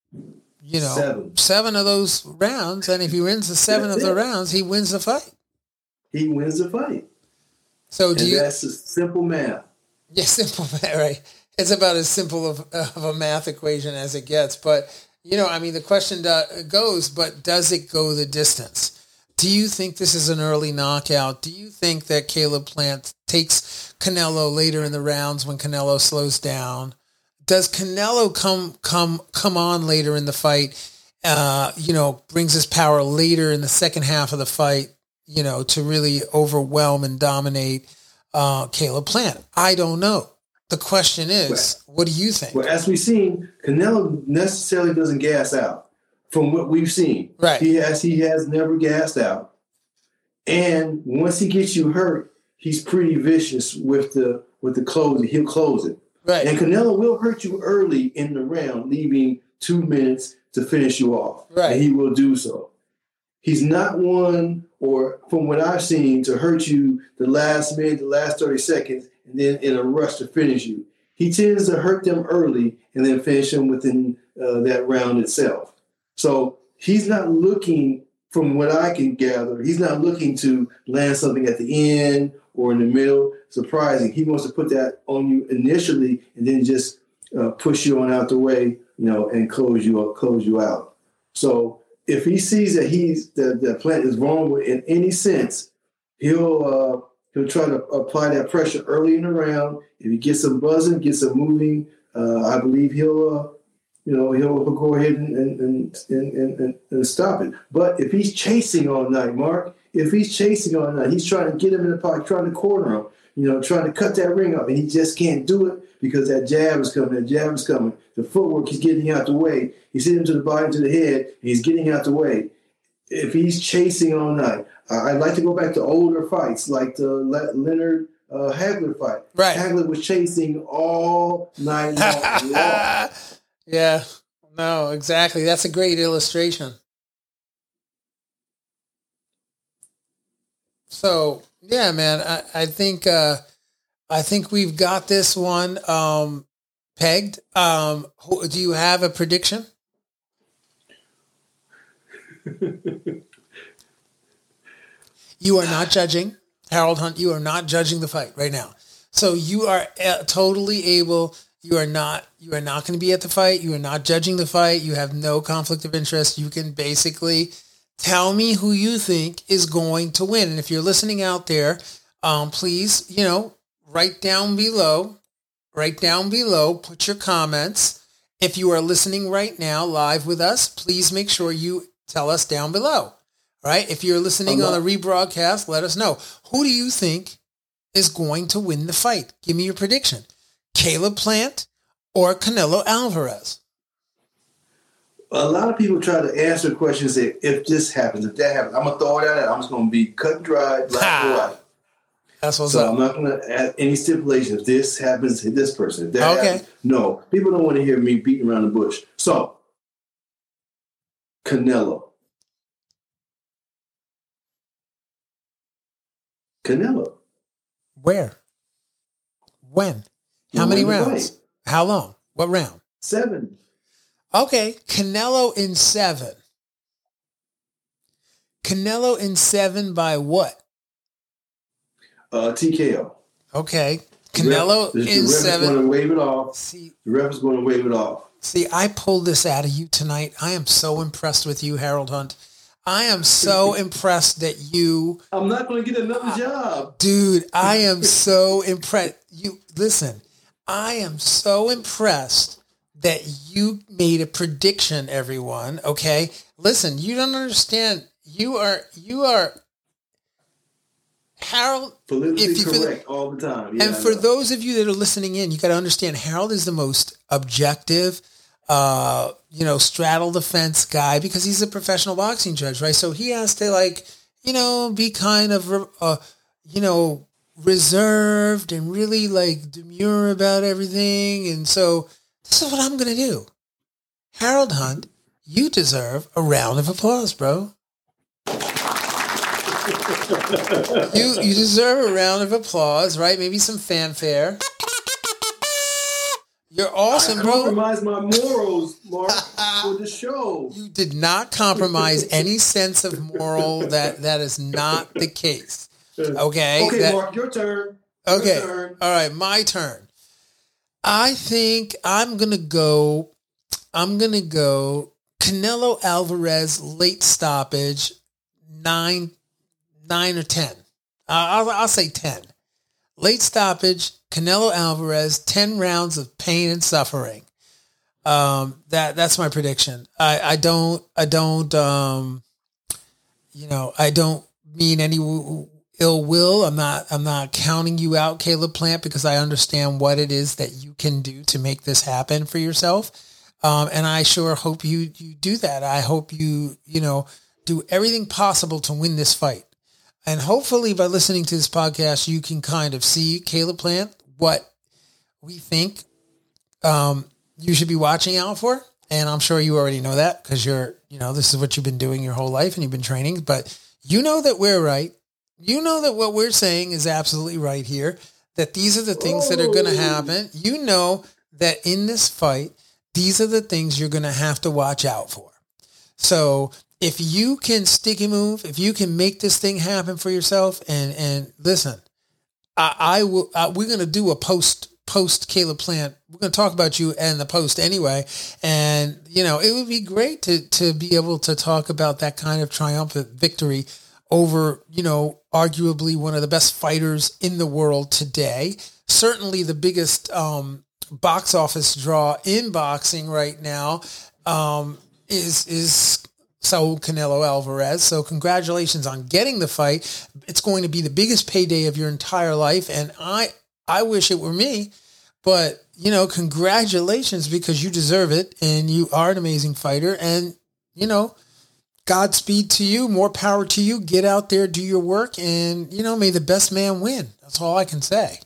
you know, Seven. seven of those rounds, and if he wins the seven That's of the it. rounds, he wins the fight. He wins the fight. So do and you? That's a simple math. Yeah, simple, right? It's about as simple of, of a math equation as it gets. But, you know, I mean, the question do, goes, but does it go the distance? Do you think this is an early knockout? Do you think that Caleb Plant takes Canelo later in the rounds when Canelo slows down? Does Canelo come come come on later in the fight, uh, you know, brings his power later in the second half of the fight, you know, to really overwhelm and dominate uh, Caleb Plant? I don't know. The question is, what do you think? Well, as we've seen, Canelo necessarily doesn't gas out. From what we've seen, Right. He has he has never gassed out, and once he gets you hurt, he's pretty vicious with the with the closing. He'll close it, Right. and Canelo will hurt you early in the round, leaving two minutes to finish you off, Right. and he will do so. He's not one, or from what I've seen, to hurt you the last minute, the last thirty seconds, and then in a rush to finish you. He tends to hurt them early and then finish them within uh, that round itself. So he's not looking, from what I can gather, he's not looking to land something at the end or in the middle. Surprising. He wants to put that on you initially and then just uh, push you on out the way, you know, and close you up, close you out. So if he sees that he's the, the plant is vulnerable in any sense, he'll uh, he'll try to apply that pressure early in the round. If he gets some buzzing, gets some moving, uh, I believe he'll uh, you know he'll, he'll go ahead and and, and, and and and stop it. But if he's chasing all night, Mark, if he's chasing all night, he's trying to get him in the pocket, trying to corner him, you know, trying to cut that ring up, and he just can't do it because that jab is coming, that jab is coming. The footwork is getting out the way. He's hitting to the body, to the head, and he's getting out the way. If he's chasing all night, uh, I'd like to go back to older fights, like the Le- Leonard uh, Hagler fight. Right. Hagler was chasing all night long. Yeah, no, exactly. That's a great illustration. So, yeah, man, I, I think uh, I think we've got this one um, pegged. Um, who, do you have a prediction? You are not judging, Harold Hunt. You are not judging the fight right now. So you are uh, totally able. You are not. You are not going to be at the fight. You are not judging the fight. You have no conflict of interest. You can basically tell me who you think is going to win. And if you're listening out there, um, please, you know, write down below. Write down below. Put your comments. If you are listening right now live with us, please make sure you tell us down below. All right. If you're listening on a rebroadcast, let us know. Who do you think is going to win the fight? Give me your prediction. Caleb Plant or Canelo Alvarez? A lot of people try to answer questions and say, if this happens, if that happens, I'm going to throw it out. I'm just going to be cut and dry, black and white. That's what's so up. I'm not going to add any stipulations. If this happens to this person, if that Okay. happens. No, people don't want to hear me beating around the bush. So, Canelo. Canelo. Where? When? How Who many won the rounds? fight? How long? What round? Seven. Okay, Canelo in seven. Canelo in seven by what? Uh, T K O. Okay, Canelo the ref, in the ref seven. is going to wave it off. See, the ref is going to wave it off. See, I pulled this out of you tonight. I am so impressed with you, Harold Hunt. I am so impressed that you. I'm not going to get another job, dude. I am so impressed. You listen. I am so impressed that you made a prediction, everyone. Okay. Listen, you don't understand. You are, you are Harold. politically if you correct feel, all the time. Yeah, and for those of you that are listening in, you got to understand Harold is the most objective, uh, you know, straddle the fence guy because he's a professional boxing judge, right? So he has to like, you know, be kind of, uh, you know, reserved and really like demure about everything. And so this is what I'm going to do. Harold Hunt, you deserve a round of applause, bro. you you deserve a round of applause, right? Maybe some fanfare. You're awesome, I bro. compromise my morals, Mark, for the show. You did not compromise any sense of moral. That that is not the case. Okay. Okay, that, Mark, your turn. Your okay. turn. All right, my turn. I think I'm gonna go. I'm gonna go Canelo Alvarez late stoppage, nine, nine or ten. I'll, I'll say ten. Late stoppage, Canelo Alvarez, ten rounds of pain and suffering. Um, that that's my prediction. I, I don't I don't um, you know I don't mean any ill will. I'm not I'm not counting you out, Caleb Plant, because I understand what it is that you can do to make this happen for yourself. Um, and I sure hope you you do that. I hope you you know do everything possible to win this fight. And hopefully by listening to this podcast, you can kind of see, Caleb Plant, what we think um, you should be watching out for. And I'm sure you already know that because you're, you know, this is what you've been doing your whole life and you've been training. But you know that we're right. You know that what we're saying is absolutely right here, that these are the things that are going to happen. You know that in this fight, these are the things you're going to have to watch out for. So if you can sticky move, if you can make this thing happen for yourself, and and listen, I, I will. Uh, we're gonna do a post post Caleb Plant. We're gonna talk about you and the post anyway, and you know it would be great to to be able to talk about that kind of triumphant victory over, you know, arguably one of the best fighters in the world today. Certainly the biggest um, box office draw in boxing right now um, is is Saul Canelo Alvarez. So congratulations on getting the fight. It's going to be the biggest payday of your entire life, and I I wish it were me, but you know, congratulations, because you deserve it, and you are an amazing fighter, and you know, Godspeed to you, more power to you. Get out there, do your work, and, you know, may the best man win. That's all I can say.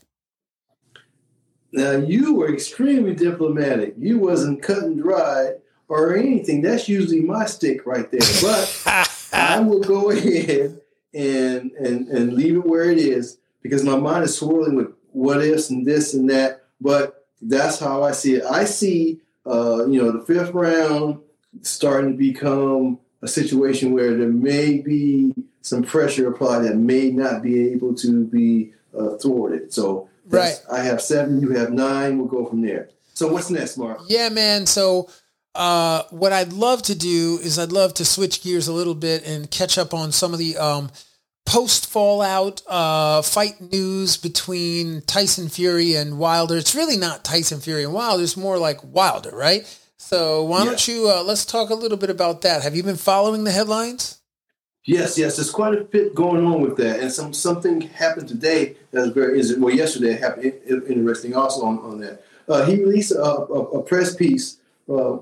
Now, you were extremely diplomatic. You wasn't cut and dried or anything. That's usually my stick right there. But I will go ahead and, and, and leave it where it is, because my mind is swirling with what ifs and this and that. But that's how I see it. I see, uh, you know, the fifth round starting to become a situation where there may be some pressure applied that may not be able to be uh, thwarted. So right. I have seven, you have nine. We'll go from there. So what's next, Mark? Yeah, man. So uh, what I'd love to do is I'd love to switch gears a little bit and catch up on some of the um, post-fallout uh, fight news between Tyson Fury and Wilder. It's really not Tyson Fury and Wilder. It's more like Wilder, right? So why don't yeah. you, uh, let's talk a little bit about that. Have you been following the headlines? Yes, yes. There's quite a bit going on with that. And some something happened today that was very, is well, yesterday happened interesting also on, on that. Uh, he released a, a, a press piece uh,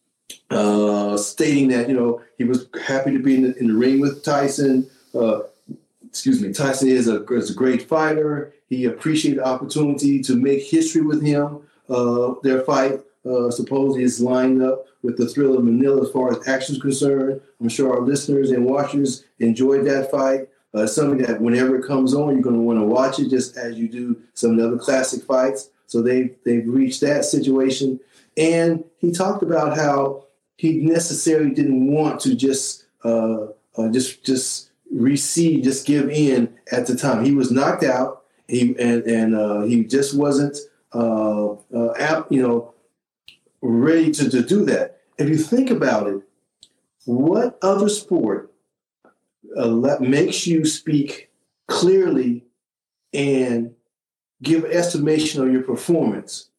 uh, stating that, you know, he was happy to be in the, in the ring with Tyson. Uh, excuse me, Tyson is a, is a great fighter. He appreciated the opportunity to make history with him. Uh, their fight uh, supposedly is lined up with the Thrill of Manila as far as action is concerned. I'm sure our listeners and watchers enjoyed that fight. Uh, something that whenever it comes on, you're going to want to watch it, just as you do some of the other classic fights. So they, they've reached that situation. And he talked about how he necessarily didn't want to just uh, uh, just just recede, just give in at the time. He was knocked out, he and, and uh, he just wasn't, uh, uh, ap- you know, ready to, to do that. If you think about it, what other sport uh, let, makes you speak clearly and give estimation of your performance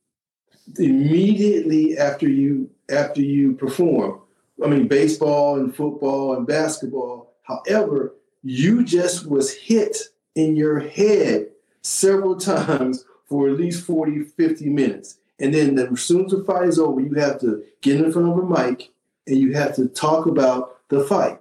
immediately after you after you perform? I mean, baseball and football and basketball. However, you just was hit in your head several times for at least forty, fifty minutes. And then as soon as the fight is over, you have to get in front of a mic and you have to talk about the fight.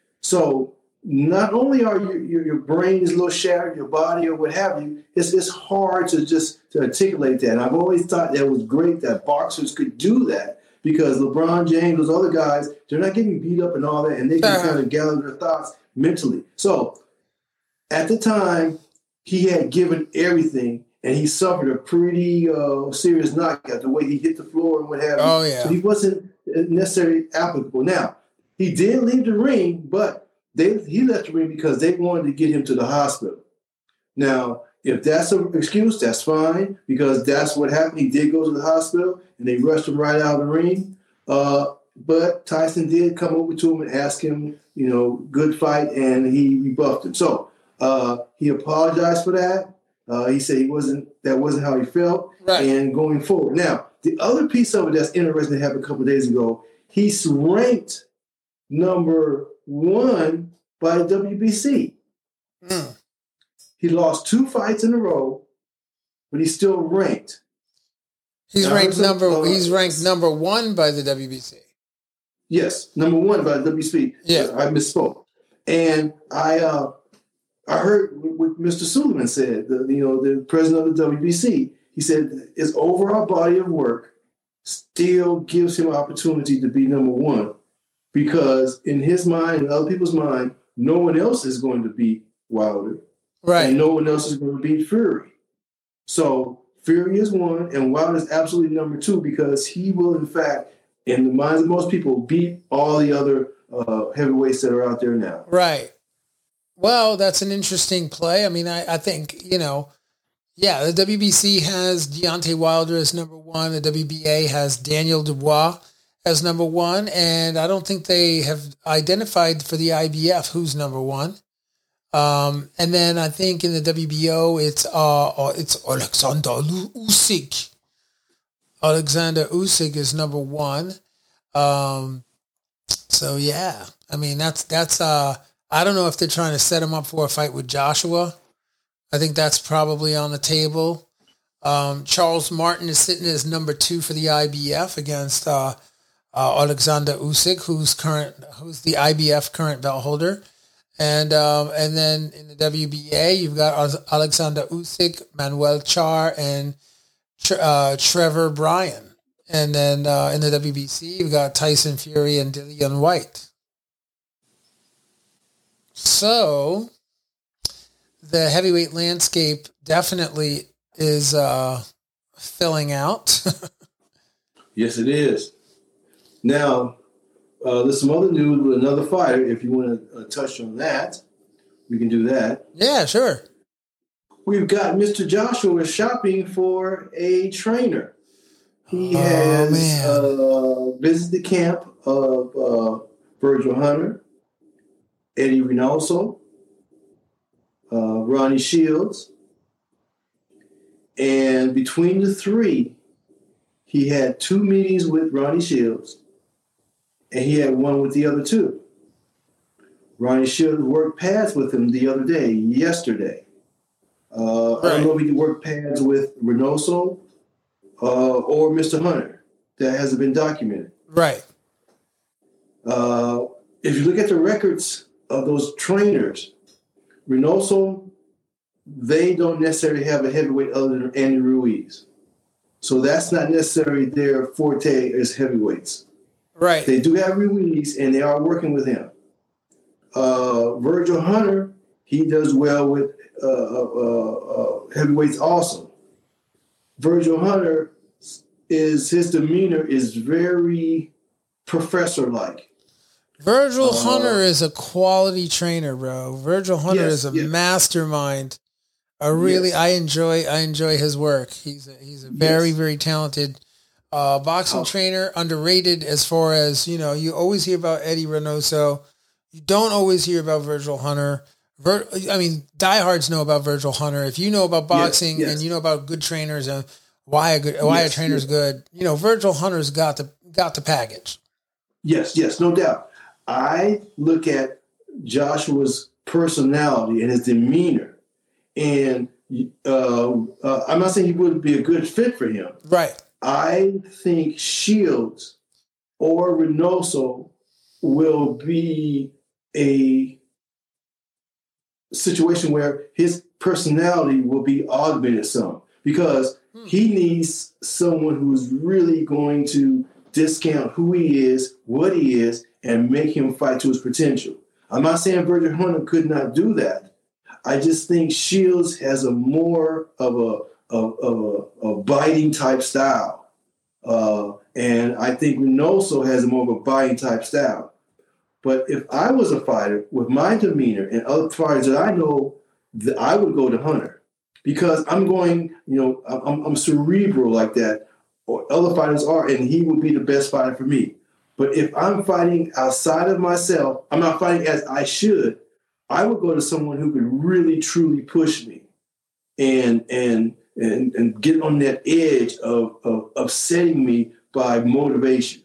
So not only are you, your, your brain is a little shattered, your body or what have you, it's, it's hard to just to articulate that. And I've always thought that was great that boxers could do that, because LeBron James, those other guys, they're not getting beat up and all that, and they can uh-huh. kind of gather their thoughts mentally. So at the time, he had given everything, and he suffered a pretty uh, serious knockout, the way he hit the floor and what have you. Oh, yeah. So he wasn't necessarily applicable. Now, he did leave the ring, but they he left the ring because they wanted to get him to the hospital. Now, if that's an excuse, that's fine, because that's what happened. He did go to the hospital, and they rushed him right out of the ring. Uh, but Tyson did come over to him and ask him, you know, good fight, and he rebuffed him. So uh, he apologized for that. Uh, he said he wasn't that wasn't how he felt, right. And going forward. Now, the other piece of it that's interesting that happened a couple of days ago, he's ranked number one by the W B C. Mm. He lost two fights in a row, but he's still ranked. He's now, ranked number. Uh, he's ranked number one by the W B C. Yes, number one by the W B C. Yeah, I misspoke. And I, uh, I heard what Mister Suleiman said. The, you know, the president of the W B C. He said his overall body of work still gives him opportunity to be number one, because in his mind and other people's mind, no one else is going to beat Wilder. Right. And no one else is going to beat Fury. So Fury is one, and Wilder is absolutely number two, because he will, in fact, in the minds of most people, beat all the other uh, heavyweights that are out there now. Right. Well, that's an interesting play. I mean, I, I think, you know, yeah, the W B C has Deontay Wilder as number one. The W B A has Daniel Dubois as number one. And I don't think they have identified for the I B F who's number one. Um, and then I think in the W B O, it's uh, it's Alexander Usyk. Alexander Usyk is number one. Um, so, yeah, I mean, that's, that's uh, I don't know if they're trying to set him up for a fight with Joshua. I think that's probably on the table. Um, Charles Martin is sitting as number two for the I B F against uh, uh, Alexander Usyk, who's current, who's the I B F current belt holder. And um, and then in the W B A, you've got Alexander Usyk, Manuel Char, and uh, Trevor Bryan. And then uh, in the W B C, you've got Tyson Fury and Dillian White. So the heavyweight landscape definitely is uh, filling out. Yes, it is. Now, uh, there's some other news with another fighter. If you want to uh, touch on that, we can do that. Yeah, sure. We've got Mister Joshua shopping for a trainer. He Oh, has man. uh, visited the camp of uh, Virgil Hunter, Eddie Reynoso, uh, Ronnie Shields. And between the three, he had two meetings with Ronnie Shields, and he had one with the other two. Ronnie Shields worked pads with him the other day, yesterday. Uh, I don't know if he worked pads with Reynoso uh, or Mister Hunter. That hasn't been documented. Right. Uh, if you look at the records of those trainers, Reynoso, they don't necessarily have a heavyweight other than Andy Ruiz. So that's not necessarily their forte as heavyweights. Right. They do have Ruiz, and they are working with him. Uh, Virgil Hunter, he does well with uh, uh, uh, heavyweights also. Virgil Hunter, is his demeanor is very professor-like. Virgil Uh, Hunter is a quality trainer, bro. Virgil Hunter Yes, is a yes. mastermind. I really, Yes. I enjoy, I enjoy his work. He's a, he's a very, Yes. very talented uh, boxing Oh. trainer, underrated as far as, you know, you always hear about Eddie Reynoso. You don't always hear about Virgil Hunter. Vir- I mean, diehards know about Virgil Hunter. If you know about boxing yes. and you know about good trainers and why a good, why Yes, a trainer's yes. good, you know, Virgil Hunter's got the got the package. Yes, yes, no doubt. I look at Joshua's personality and his demeanor, and uh, uh, I'm not saying he wouldn't be a good fit for him. Right. I think Shields or Reynoso will be a situation where his personality will be augmented some, because Hmm. he needs someone who's really going to discount who he is, what he is, and make him fight to his potential. I'm not saying Virgil Hunter could not do that. I just think Shields has a more of a of, of a, a biting type style, uh, and I think Reynoso has more of a biting type style. But if I was a fighter with my demeanor and other fighters that I know, that I would go to Hunter, because I'm going, you know, I'm, I'm cerebral like that, or other fighters are, and he would be the best fighter for me. But if I'm fighting outside of myself, I'm not fighting as I should, I would go to someone who could really, truly push me and and and, and get on that edge of, of upsetting me by motivation.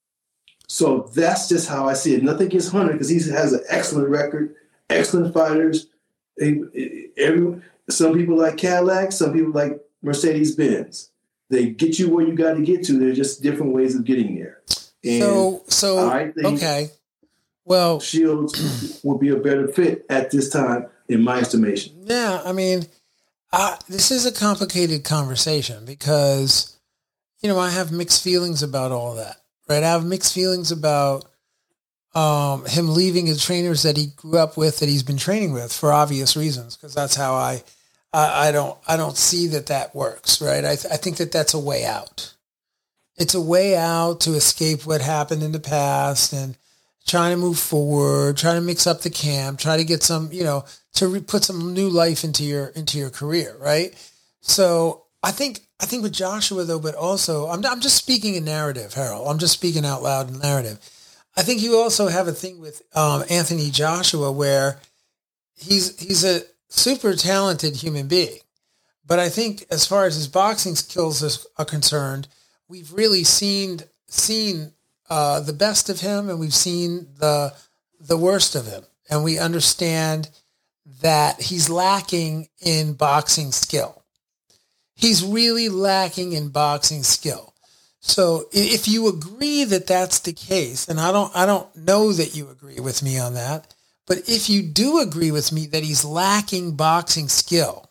So that's just how I see it. Nothing against Hunter, because he has an excellent record, excellent fighters. Every, some people like Cadillac, some people like Mercedes-Benz. They get you where you got to get to. They're just different ways of getting there. And So, so I think okay. Well, Shields would be a better fit at this time, in my estimation. yeah, I mean, I, this is a complicated conversation because, you know, I have mixed feelings about all that, right? I have mixed feelings about um, him leaving his trainers that he grew up with, that he's been training with for obvious reasons, because that's how I, I, I don't, I don't see that that works, right? I, th- I think that that's a way out. It's a way out to escape what happened in the past and trying to move forward, trying to mix up the camp, try to get some, you know, to re- put some new life into your into your career, right? So I think I think with Joshua though, but also I'm I'm just speaking in narrative, Harold. I'm just speaking out loud in narrative. I think you also have a thing with um, Anthony Joshua where he's he's a super talented human being, but I think as far as his boxing skills is, are concerned, we've really seen seen uh, the best of him, and we've seen the the worst of him, and we understand that he's lacking in boxing skill. He's really lacking in boxing skill. So if you agree that that's the case, and I don't I don't know that you agree with me on that, but if you do agree with me that he's lacking boxing skill,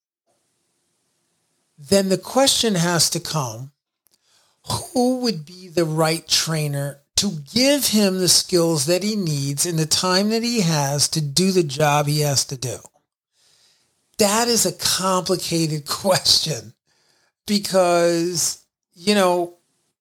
then the question has to come, who would be the right trainer to give him the skills that he needs in the time that he has to do the job he has to do? That is a complicated question because, you know,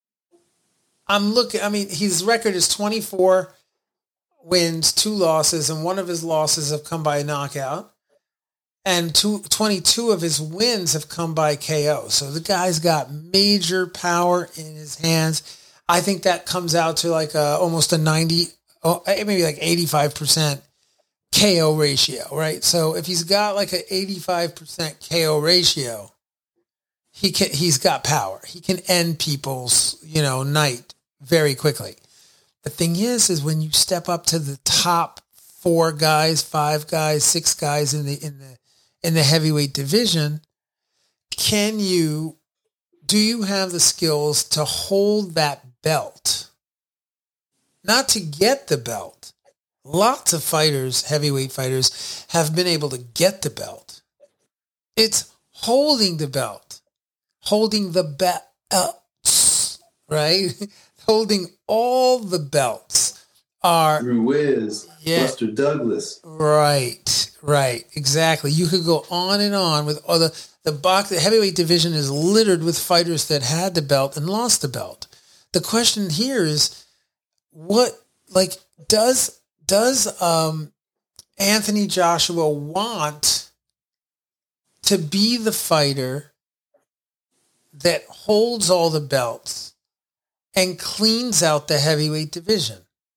I'm looking, I mean, his record is twenty-four wins, two losses, and one of his losses have come by knockout. And two, twenty-two of his wins have come by K O. So the guy's got major power in his hands. I think that comes out to like a, almost a ninety, oh, maybe like eighty-five percent K O ratio, right? So if he's got like an eighty-five percent K O ratio, he can, he's got power. He can end people's, you know, night very quickly. The thing is, is when you step up to the top four guys, five guys, six guys in the in the in the heavyweight division, can you, do you have the skills to hold that belt? Not to get the belt. Lots of fighters, heavyweight fighters, have been able to get the belt. It's holding the belt, holding the belts, right? Holding all the belts are Ruiz, yeah, Buster Douglas. Right, right, exactly. You could go on and on with all the the box. The heavyweight division is littered with fighters that had the belt and lost the belt. The question here is, what like does does um, Anthony Joshua want to be the fighter that holds all the belts and cleans out the heavyweight division?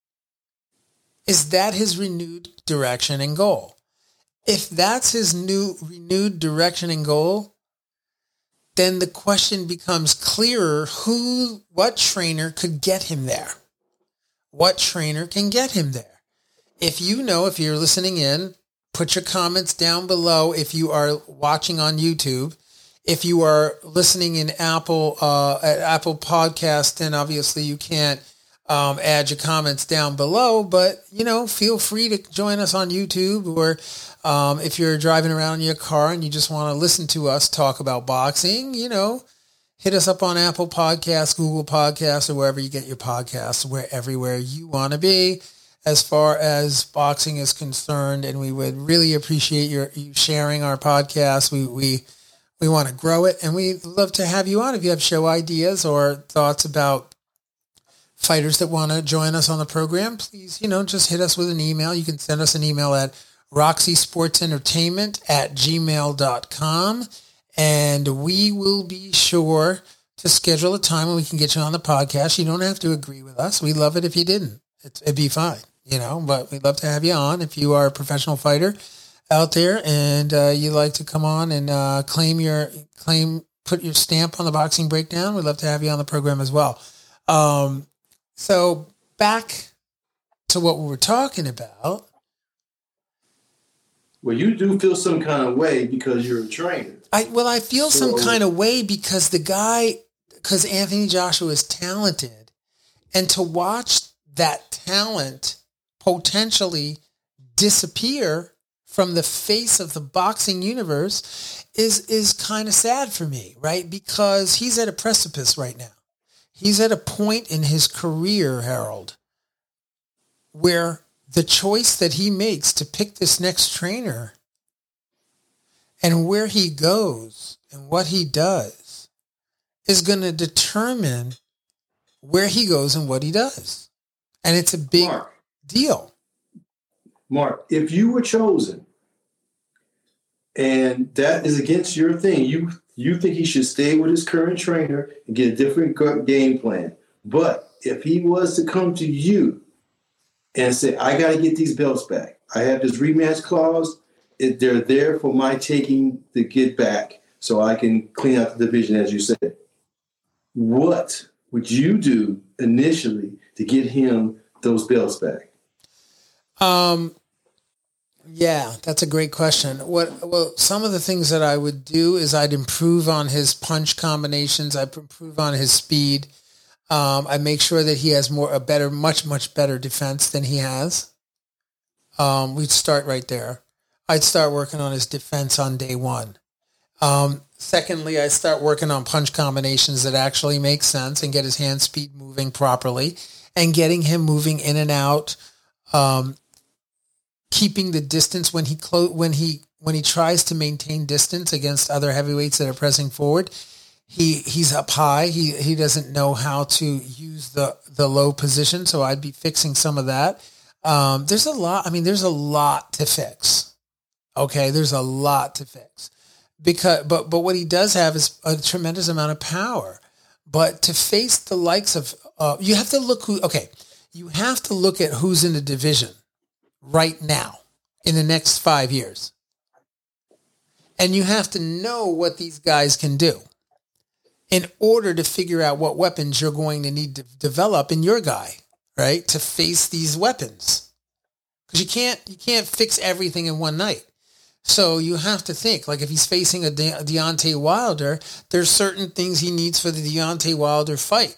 Is that his renewed direction and goal? If that's his new renewed direction and goal, then the question becomes clearer who, what trainer could get him there? What trainer can get him there? If you know, if you're listening in, put your comments down below. If you are watching on YouTube, if you are listening in Apple, uh, at Apple Podcast, then obviously you can't Um, add your comments down below, but, you know, feel free to join us on YouTube, or um, if you're driving around in your car and you just want to listen to us talk about boxing, you know, hit us up on Apple Podcasts, Google Podcasts, or wherever you get your podcasts. We're everywhere you want to be as far as boxing is concerned, and we would really appreciate your you sharing our podcast. We, we, we want to grow it, and we'd love to have you on if you have show ideas or thoughts about fighters that want to join us on the program. Please, you know, just hit us with an email. You can send us an email at roxy sports entertainment at gmail dot com, and we will be sure to schedule a time when we can get you on the podcast. You don't have to agree with us. We'd love it if you didn't. It's, it'd be fine, you know, but we'd love to have you on if you are a professional fighter out there and uh, you'd like to come on and uh, claim your, claim, put your stamp on the Boxing Breakdown. We'd love to have you on the program as well. Um, So back to what we were talking about. Well, you do feel some kind of way because you're a trainer. I well, I feel So- some kind of way because the guy, because Anthony Joshua is talented, and to watch that talent potentially disappear from the face of the boxing universe is is kind of sad for me, right? Because he's at a precipice right now. He's at a point in his career, Harold, where the choice that he makes to pick this next trainer and where he goes and what he does is going to determine where he goes and what he does. And it's a big Mark, deal. Mark, if you were chosen and that is against your thing, you you think he should stay with his current trainer and get a different game plan. But if he was to come to you and say, I got to get these belts back. I have this rematch clause. It, they're there for my taking to get back so I can clean out the division, as you said. What would you do initially to get him those belts back? Um, yeah, that's a great question. What, well, some of the things that I would do is I'd improve on his punch combinations. I'd improve on his speed. Um, I make sure that he has more, a better, much, much better defense than he has. Um, we'd start right there. I'd start working on his defense on day one. Um, secondly, I start working on punch combinations that actually make sense and get his hand speed moving properly and getting him moving in and out, um, keeping the distance when he clo- when he when he tries to maintain distance against other heavyweights that are pressing forward. He he's up high. He he doesn't know how to use the the low position, so I'd be fixing some of that. Um, there's a lot. I mean, there's a lot to fix. Okay, there's a lot to fix because but but what he does have is a tremendous amount of power. But to face the likes of uh, you have to look who. Okay, you have to look at who's in the division right now in the next five years, and you have to know what these guys can do in order to figure out what weapons you're going to need to develop in your guy, right? To face these weapons. Because you can't, you can't fix everything in one night. So you have to think, like if he's facing a De- Deontay Wilder, there's certain things he needs for the Deontay Wilder fight.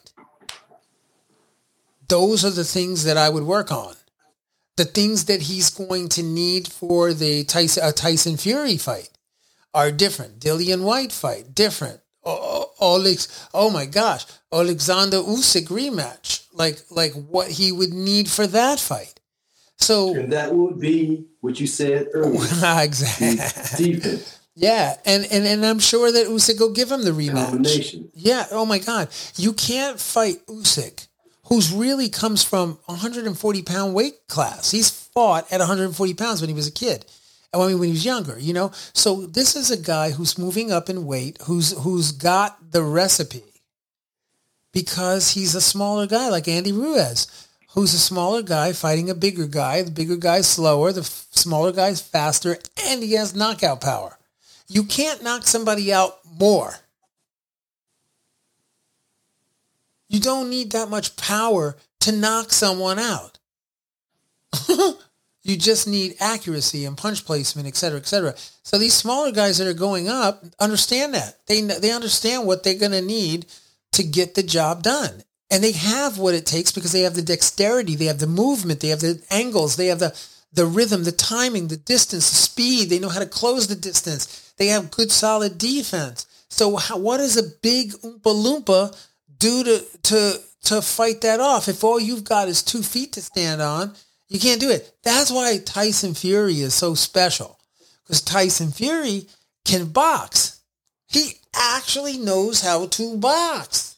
Those are the things that I would work on. The things that he's going to need for the Tyson, uh, Tyson Fury fight are different. Dillian White fight, different. Oh, Olex, oh my gosh, Alexander Usyk rematch, like like what he would need for that fight. So and that would be what you said earlier. Exactly. Defense. Yeah, and, and and I'm sure that Usyk will give him the rematch. Combination. Yeah. Oh my God, you can't fight Usyk, who's really comes from a one hundred forty pound weight class. He's fought at one hundred forty pounds when he was a kid. I mean, when he was younger, you know. So this is a guy who's moving up in weight, who's who's got the recipe because he's a smaller guy like Andy Ruiz, who's a smaller guy fighting a bigger guy. The bigger guy's slower, the f- smaller guy's faster, and he has knockout power. You can't knock somebody out more. You don't need that much power to knock someone out. You just need accuracy and punch placement, et cetera, et cetera. So these smaller guys that are going up understand that. They they understand what they're going to need to get the job done. And they have what it takes because they have the dexterity, they have the movement, they have the angles, they have the, the rhythm, the timing, the distance, the speed. They know how to close the distance. They have good, solid defense. So how, what does a big Oompa Loompa do to, to, to fight that off? If all you've got is two feet to stand on, you can't do it. That's why Tyson Fury is so special. Because Tyson Fury can box. He actually knows how to box.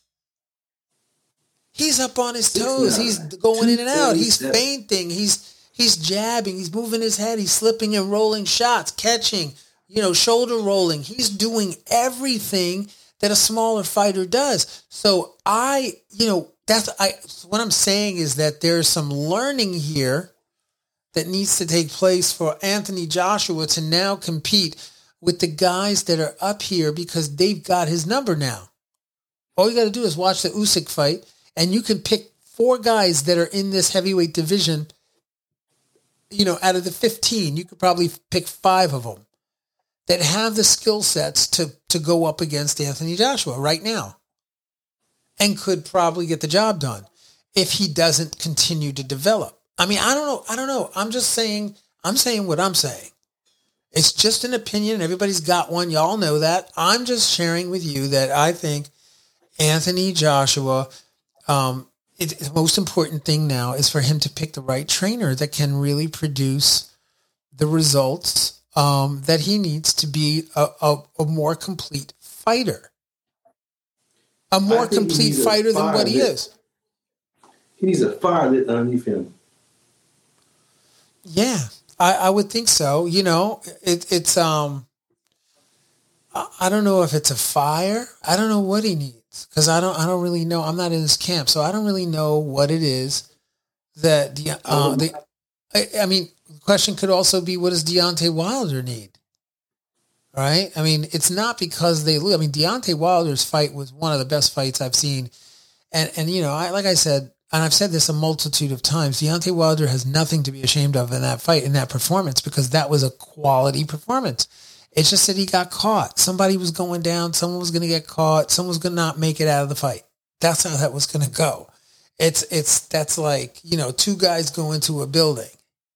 He's up on his toes. He's going in and out. He's feinting. He's he's jabbing. He's moving his head. He's slipping and rolling shots, catching, you know, shoulder rolling. He's doing everything that a smaller fighter does. So I, you know, That's I. What I'm saying is that there's some learning here that needs to take place for Anthony Joshua to now compete with the guys that are up here because they've got his number now. All you got to do is watch the Usyk fight, and you can pick four guys that are in this heavyweight division. You know, out of the fifteen, you could probably pick five of them that have the skill sets to to go up against Anthony Joshua right now. And could probably get the job done if he doesn't continue to develop. I mean, I don't know. I don't know. I'm just saying, I'm saying what I'm saying. It's just an opinion. Everybody's got one. Y'all know that. I'm just sharing with you that I think Anthony Joshua, um, it, the most important thing now is for him to pick the right trainer that can really produce the results um, that he needs to be a, a, a more complete fighter. A more complete fighter than what he is. he needs a fire lit underneath him. Yeah, I, I would think so. You know, it, it's um, I, I don't know if it's a fire. I don't know what he needs because I don't I don't really know. I'm not in his camp, so I don't really know what it is that the uh, the. I, I mean, the question could also be, what does Deontay Wilder need? Right? I mean, it's not because they lose. I mean, Deontay Wilder's fight was one of the best fights I've seen, and and you know, I like I said. And I've said this a multitude of times, Deontay Wilder has nothing to be ashamed of in that fight, in that performance, because that was a quality performance. It's just that he got caught. Somebody was going down. Someone was going to get caught. Someone was going to not make it out of the fight. That's how that was going to go. It's, it's, that's like, you know, two guys go into a building,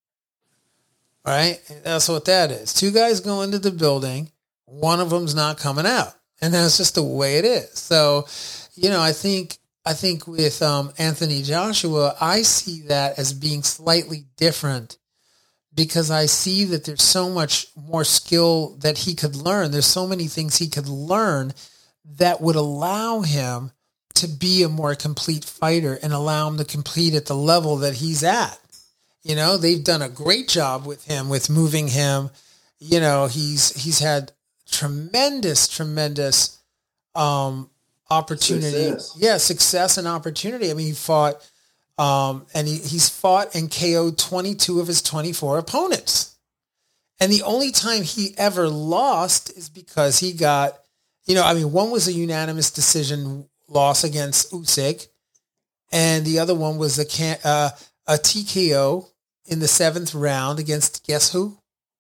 right? That's what that is. Two guys go into the building. One of them's not coming out. And that's just the way it is. So, you know, I think, I think with um, Anthony Joshua, I see that as being slightly different because I see that there's so much more skill that he could learn. There's so many things he could learn that would allow him to be a more complete fighter and allow him to compete at the level that he's at. You know, they've done a great job with him, with moving him. You know, he's he's had tremendous, tremendous um opportunity. Success. Yeah, success and opportunity. I mean, he fought um, and he, he's fought and K O'd twenty-two of his twenty-four opponents. And the only time he ever lost is because he got, you know, I mean, one was a unanimous decision loss against Usyk, and the other one was a, can, uh, a T K O in the seventh round against, guess who?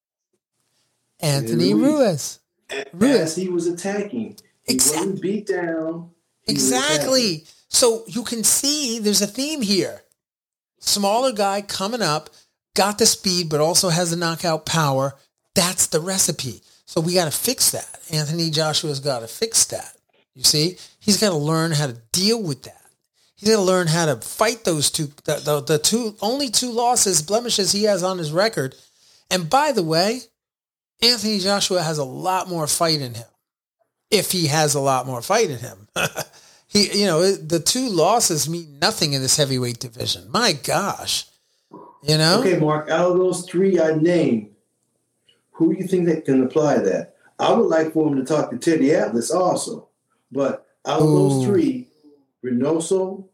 Anthony Ruiz. Ruiz. Ruiz. As he was attacking. He Exactly. wasn't beat down. Exactly. So you can see there's a theme here. Smaller guy coming up, got the speed, but also has the knockout power. That's the recipe. So we got to fix that. Anthony Joshua's got to fix that. You see, he's got to learn how to deal with that. He's got to learn how to fight those two, the, the, the two, only two losses, blemishes he has on his record. And by the way, Anthony Joshua has a lot more fight in him. If he has a lot more fight in him. he, you know, the two losses mean nothing in this heavyweight division. My gosh. You know? Okay, Mark, out of those three I named, who do you think that can apply that? I would like for him to talk to Teddy Atlas also. But out of Ooh. those three, Reynoso,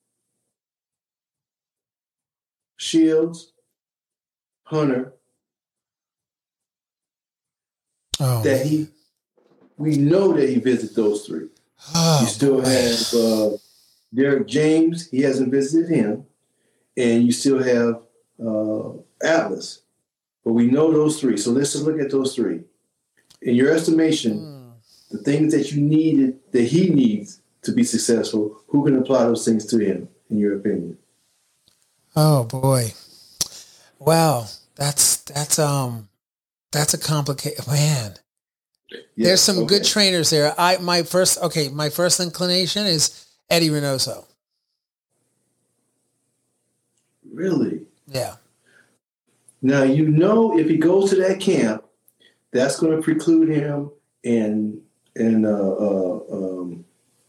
Shields, Hunter, Oh. that he, we know that he visited those three. Oh, you still boy. have uh, Derek James. He hasn't visited him. And you still have uh, Atlas. But we know those three. So let's just look at those three. In your estimation, Mm. the things that you needed, that he needs to be successful, who can apply those things to him, in your opinion? Oh boy. Wow. That's, that's, um, that's a complicated, man. Yes, There's some okay. good trainers there. I, my first, okay. My first inclination is Eddie Reynoso. Really? Yeah. Now, you know, if he goes to that camp, that's going to preclude him and and uh, uh, um,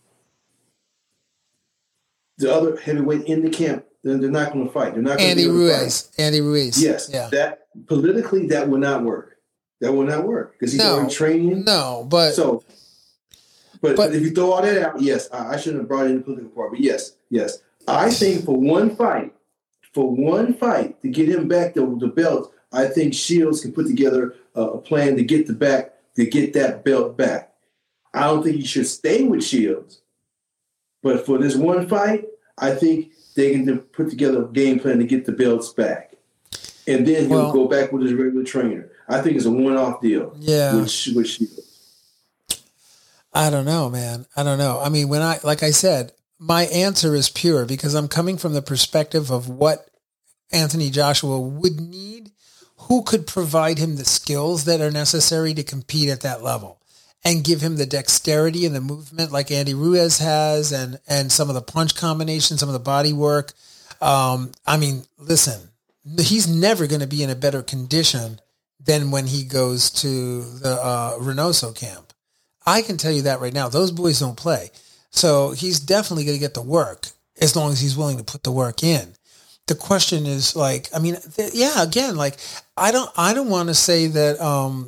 the other heavyweight in the camp. They're, they're not going to fight. They're not going to Andy Ruiz. Andy Ruiz. Yes. Yeah. That politically, that will not work. That will not work because he's No. already training. No, but So, but, But- if you throw all that out, yes, I, I shouldn't have brought in the political part, but yes, yes. I think for one fight, for one fight to get him back the, the belt, I think Shields can put together a, a plan to get the back, to get that belt back. I don't think he should stay with Shields, but for this one fight, I think they can put together a game plan to get the belts back. And then he'll Well- go back with his regular trainer. I think it's a one-off deal yeah. with, with Shields. I don't know, man. I don't know. I mean, when I, like I said, my answer is pure because I'm coming from the perspective of what Anthony Joshua would need, who could provide him the skills that are necessary to compete at that level and give him the dexterity and the movement like Andy Ruiz has and, and some of the punch combinations, some of the body work. Um, I mean, listen, he's never going to be in a better condition than when he goes to the uh, Reynoso camp. I can tell you that right now. Those boys don't play. So he's definitely going to get the work. as long as he's willing to put the work in. The question is like, I mean, th- yeah, again, like I don't, I don't want to say that um,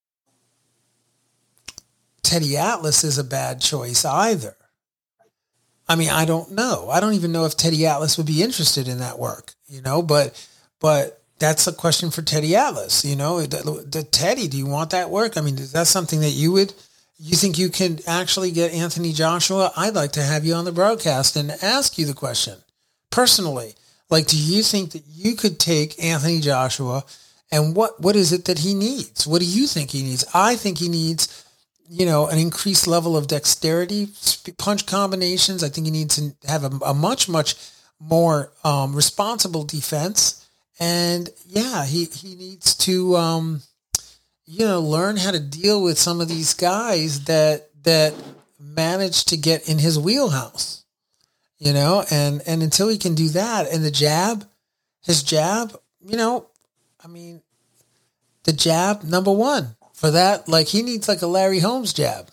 Teddy Atlas is a bad choice either. I mean, I don't know. I don't even know if Teddy Atlas would be interested in that work, you know, but, but that's a question for Teddy Atlas, you know, the, the Teddy, do you want that work? I mean, is that something that you would, you think you can actually get Anthony Joshua? I'd like to have you on the broadcast and ask you the question personally. Like, do you think that you could take Anthony Joshua and what, what is it that he needs? What do you think he needs? I think he needs, you know, an increased level of dexterity, punch combinations. I think he needs to have a, a much, much more um, responsible defense. And yeah, he, he needs to, um, you know, learn how to deal with some of these guys that, that manage to get in his wheelhouse. You know, and, and until he can do that, and the jab, his jab, you know, I mean, the jab, number one for that, like he needs like a Larry Holmes jab.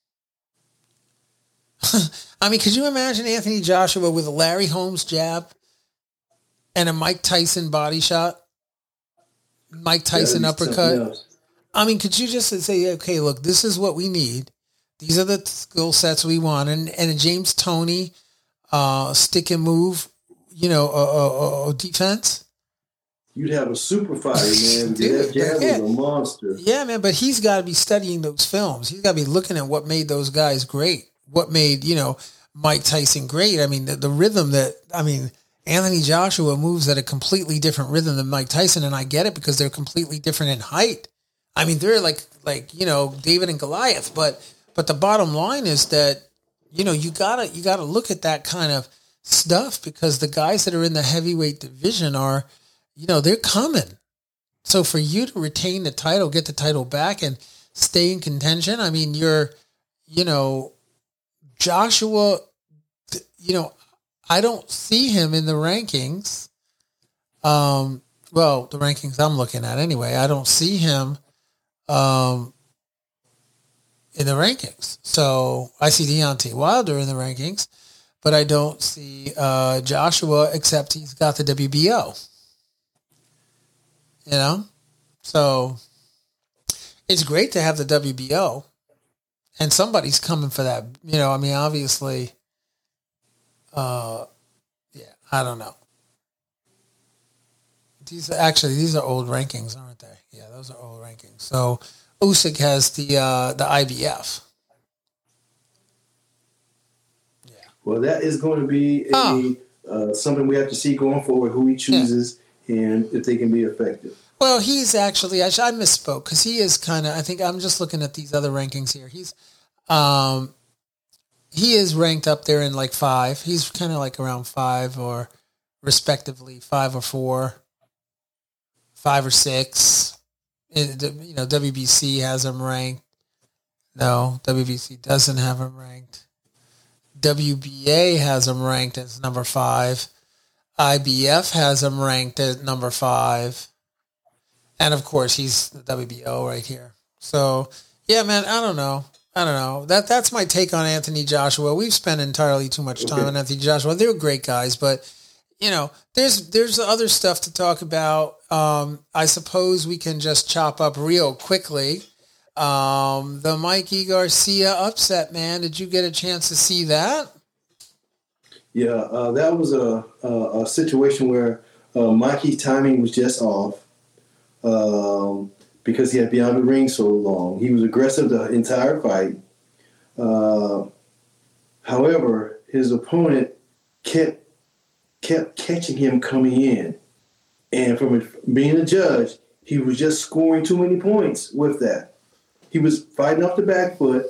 I mean, could you imagine Anthony Joshua with a Larry Holmes jab and a Mike Tyson body shot? Mike Tyson uppercut. I mean, could you just say, okay, look, this is what we need. These are the skill sets we want. And, and a James Toney, Uh, stick and move, you know, uh, uh, uh, defense. You'd have a super fighter, man. Dude, that jab yeah. was a monster. Yeah, man, but he's got to be studying those films. He's got to be looking at what made those guys great. What made, you know, Mike Tyson great. I mean, the, the rhythm that, I mean, Anthony Joshua moves at a completely different rhythm than Mike Tyson, and I get it because they're completely different in height. I mean, they're like, like you know, David and Goliath. But but the bottom line is that, you know, you gotta you gotta look at that kind of stuff because the guys that are in the heavyweight division are, you know, they're coming. So for you to retain the title, get the title back, and stay in contention, I mean, you're, you know, Joshua, you know, I don't see him in the rankings. Um, well, the rankings I'm looking at anyway, I don't see him. Um. in the rankings. So I see Deontay Wilder in the rankings, but I don't see uh, Joshua, except he's got the W B O. You know? So it's great to have the W B O, and somebody's coming for that. You know, I mean, obviously, uh, yeah, I don't know. These are, actually, these are old rankings, aren't they? Yeah, those are old rankings. So Usyk has the uh, the I B F. Yeah. Well, that is going to be a, oh. uh, something we have to see going forward, who he chooses yeah. and if they can be effective. Well, he's actually, I, I misspoke because he is kind of, I think I'm just looking at these other rankings here. He's, um, he is ranked up there in like five. He's kind of like around five or respectively five or four, five or six. It, you know, W B C has him ranked. No, W B C doesn't have him ranked. W B A has him ranked as number five. I B F has him ranked at number five. And of course, he's the W B O right here. So, yeah, man, I don't know. I don't know. That That's my take on Anthony Joshua. We've spent entirely too much time okay. on Anthony Joshua. They're great guys, but you know, there's there's other stuff to talk about. Um, I suppose we can just chop up real quickly. Um, the Mikey Garcia upset, man. Did you get a chance to see that? Yeah, uh, that was a, a, a situation where uh, Mikey's timing was just off um, because he had been on the ring so long. He was aggressive the entire fight. Uh, however, his opponent kept kept catching him coming in. And from being a judge, he was just scoring too many points with that. He was fighting off the back foot,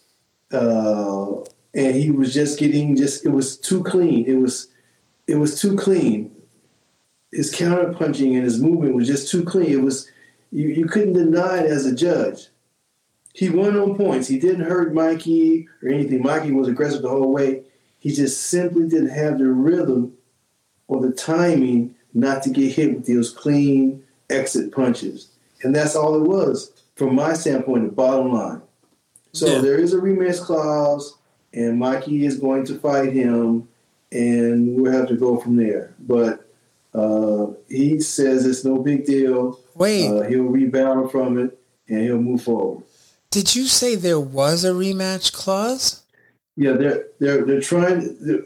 uh, and he was just getting just, it was too clean. It was it was too clean. His counter punching and his movement was just too clean. It was, you, you couldn't deny it as a judge. He won on points. He didn't hurt Mikey or anything. Mikey was aggressive the whole way. He just simply didn't have the rhythm or the timing not to get hit with those clean exit punches. And that's all it was, from my standpoint, the bottom line. So yeah. There is a rematch clause, and Mikey is going to fight him. and we'll have to go from there. But uh, he says it's no big deal. Wait. Uh, he'll rebound from it, and he'll move forward. Did you say there was a rematch clause? Yeah, they're they're they're trying. They're,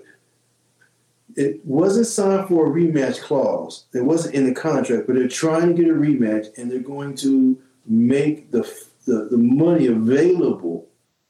it wasn't signed for a rematch clause. It wasn't in the contract, but they're trying to get a rematch, and they're going to make the the, the money available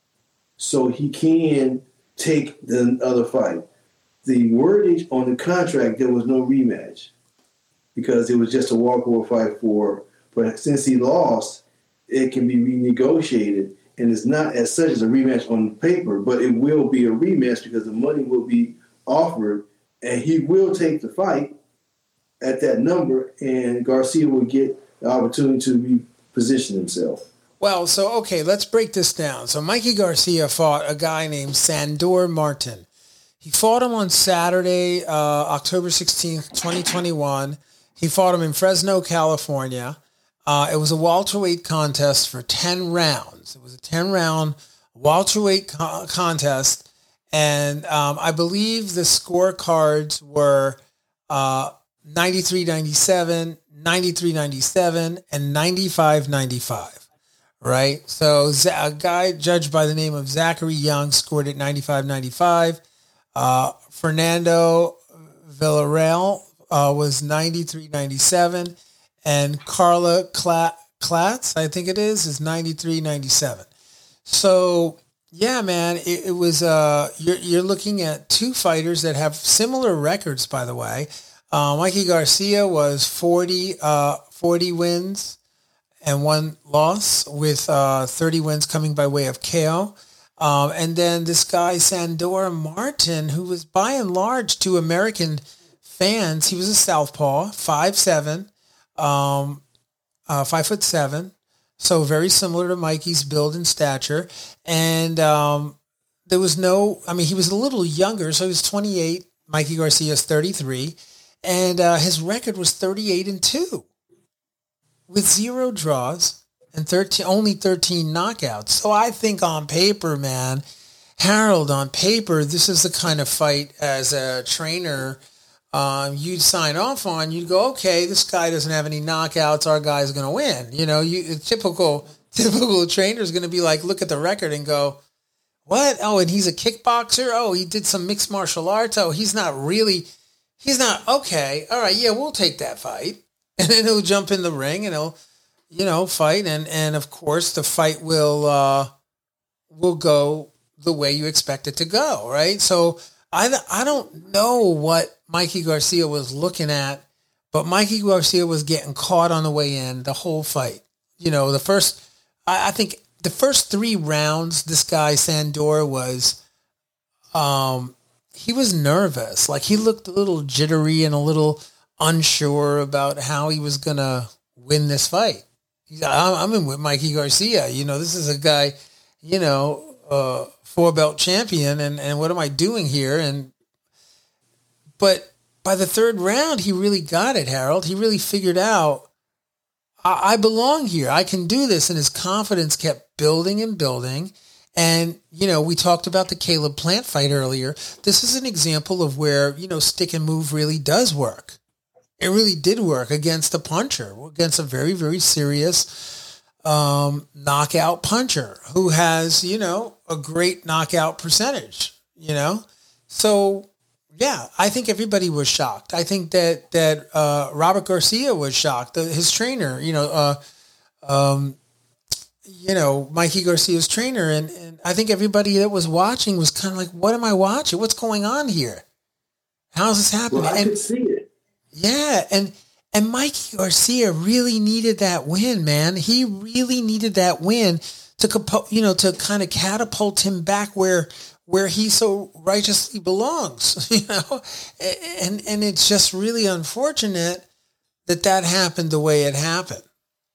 so he can take the other fight. The wordage on the contract, there was no rematch because it was just a walkover fight for. But since he lost, it can be renegotiated, and it's not as such as a rematch on paper, but it will be a rematch because the money will be offered, and he will take the fight at that number, and Garcia will get the opportunity to reposition himself. Well, so, okay, let's break this down. So Mikey Garcia fought a guy named Sandor Martin. He fought him on Saturday, uh, October sixteenth, twenty twenty-one. He fought him in Fresno, California. Uh, it was a welterweight contest for ten rounds. It was a ten-round welterweight co- contest, and um, I believe the scorecards were uh, ninety-three ninety-seven, ninety-three ninety-seven, and ninety-five ninety-five. Right? So a guy judged by the name of Zachary Young scored at ninety-five ninety-five. Uh, Fernando Villarreal uh, was ninety-three ninety-seven. And Carla Kla- Klatz, I think it is, is ninety-three ninety-seven. So, yeah, man, it, it was, uh, you're, you're looking at two fighters that have similar records, by the way. Uh, Mikey Garcia was forty, uh, forty wins and one loss, with uh, thirty wins coming by way of K O. Um, and then this guy, Sandor Martin, who was by and large to American fans, he was a southpaw, five seven. Um, uh, five foot seven, so very similar to Mikey's build and stature. And um, there was no, I mean, he was a little younger, so he was twenty-eight. Mikey Garcia's thirty-three, and uh, his record was thirty-eight and two, with zero draws and thirteen, only thirteen knockouts. So I think on paper, man, Harold, on paper, this is the kind of fight as a trainer Um, you'd sign off on. You'd go, okay, this guy doesn't have any knockouts. Our guy's going to win. You know, you typical typical trainer is going to be like, look at the record and go, what? Oh, and he's a kickboxer. Oh, he did some mixed martial arts. Oh, he's not really, he's not, okay. All right, yeah, we'll take that fight. And then he'll jump in the ring and he'll, you know, fight. And, and of course, the fight will uh, will go the way you expect it to go, right? So I, I don't know what Mikey Garcia was looking at, but Mikey Garcia was getting caught on the way in the whole fight. You know, the first, I, I think the first three rounds, this guy Sandor was, um, he was nervous. Like he looked a little jittery and a little unsure about how he was going to win this fight. He's, I'm, I'm in with Mikey Garcia. You know, this is a guy, you know, uh, four belt champion, and, and what am I doing here? And but by the third round, he really got it, Harold. He really figured out, I, I belong here. I can do this. And his confidence kept building and building. And, you know, we talked about the Caleb Plant fight earlier. This is an example of where, you know, stick and move really does work. It really did work against a puncher, against a very, very serious um, knockout puncher who has, you know, a great knockout percentage, you know? So, yeah, I think everybody was shocked. I think that that uh, Robert Garcia was shocked. The, his trainer, you know, uh, um, you know, Mikey Garcia's trainer, and, and I think everybody that was watching was kind of like, "What am I watching? What's going on here? How's this happening?" Well, I and, could see it. Yeah, and and Mikey Garcia really needed that win, man. He really needed that win to, compo- you know, to kind of catapult him back where. where he so righteously belongs, you know, and and it's just really unfortunate that that happened the way it happened.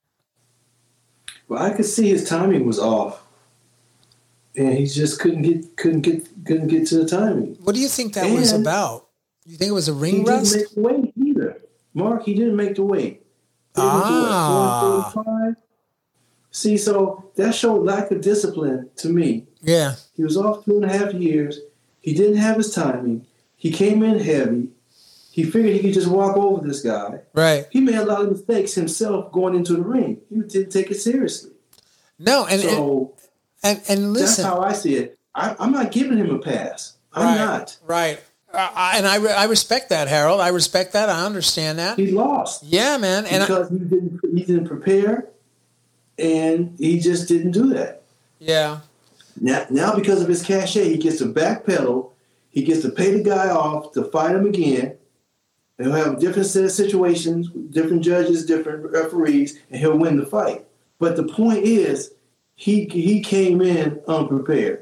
Well, I could see his timing was off, and he just couldn't get couldn't get couldn't get to the timing. What do you think that and was about? You think it was a ring he rust? He didn't make the weight either, Mark. He didn't make the weight. He Ah. forty-five. See, so that showed lack of discipline to me. Yeah. He was off two and a half years. He didn't have his timing. He came in heavy. He figured he could just walk over this guy. Right. He made a lot of mistakes himself going into the ring. He didn't take it seriously. No, and so and, and, and listen. That's how I see it. I, I'm not giving him a pass. I'm right, not. Right. Uh, and I, re- I respect that, Harold. I respect that. I understand that. He lost. Yeah, man. And because I, he didn't he didn't prepare, and he just didn't do that. Yeah. Now, now because of his cachet, he gets to backpedal. He gets to pay the guy off to fight him again. And he'll have a different set of situations, different judges, different referees, and he'll win the fight. But the point is, he he came in unprepared.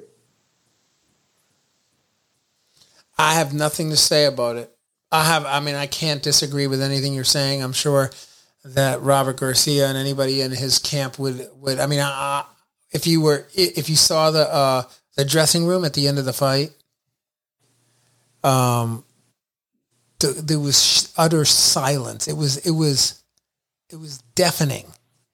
I have nothing to say about it. I have, I mean, I can't disagree with anything you're saying. I'm sure that Robert Garcia and anybody in his camp would, would, I mean, I, if you were, if you saw the, uh, the dressing room at the end of the fight, um, th- there was utter silence. It was, it was, it was deafening.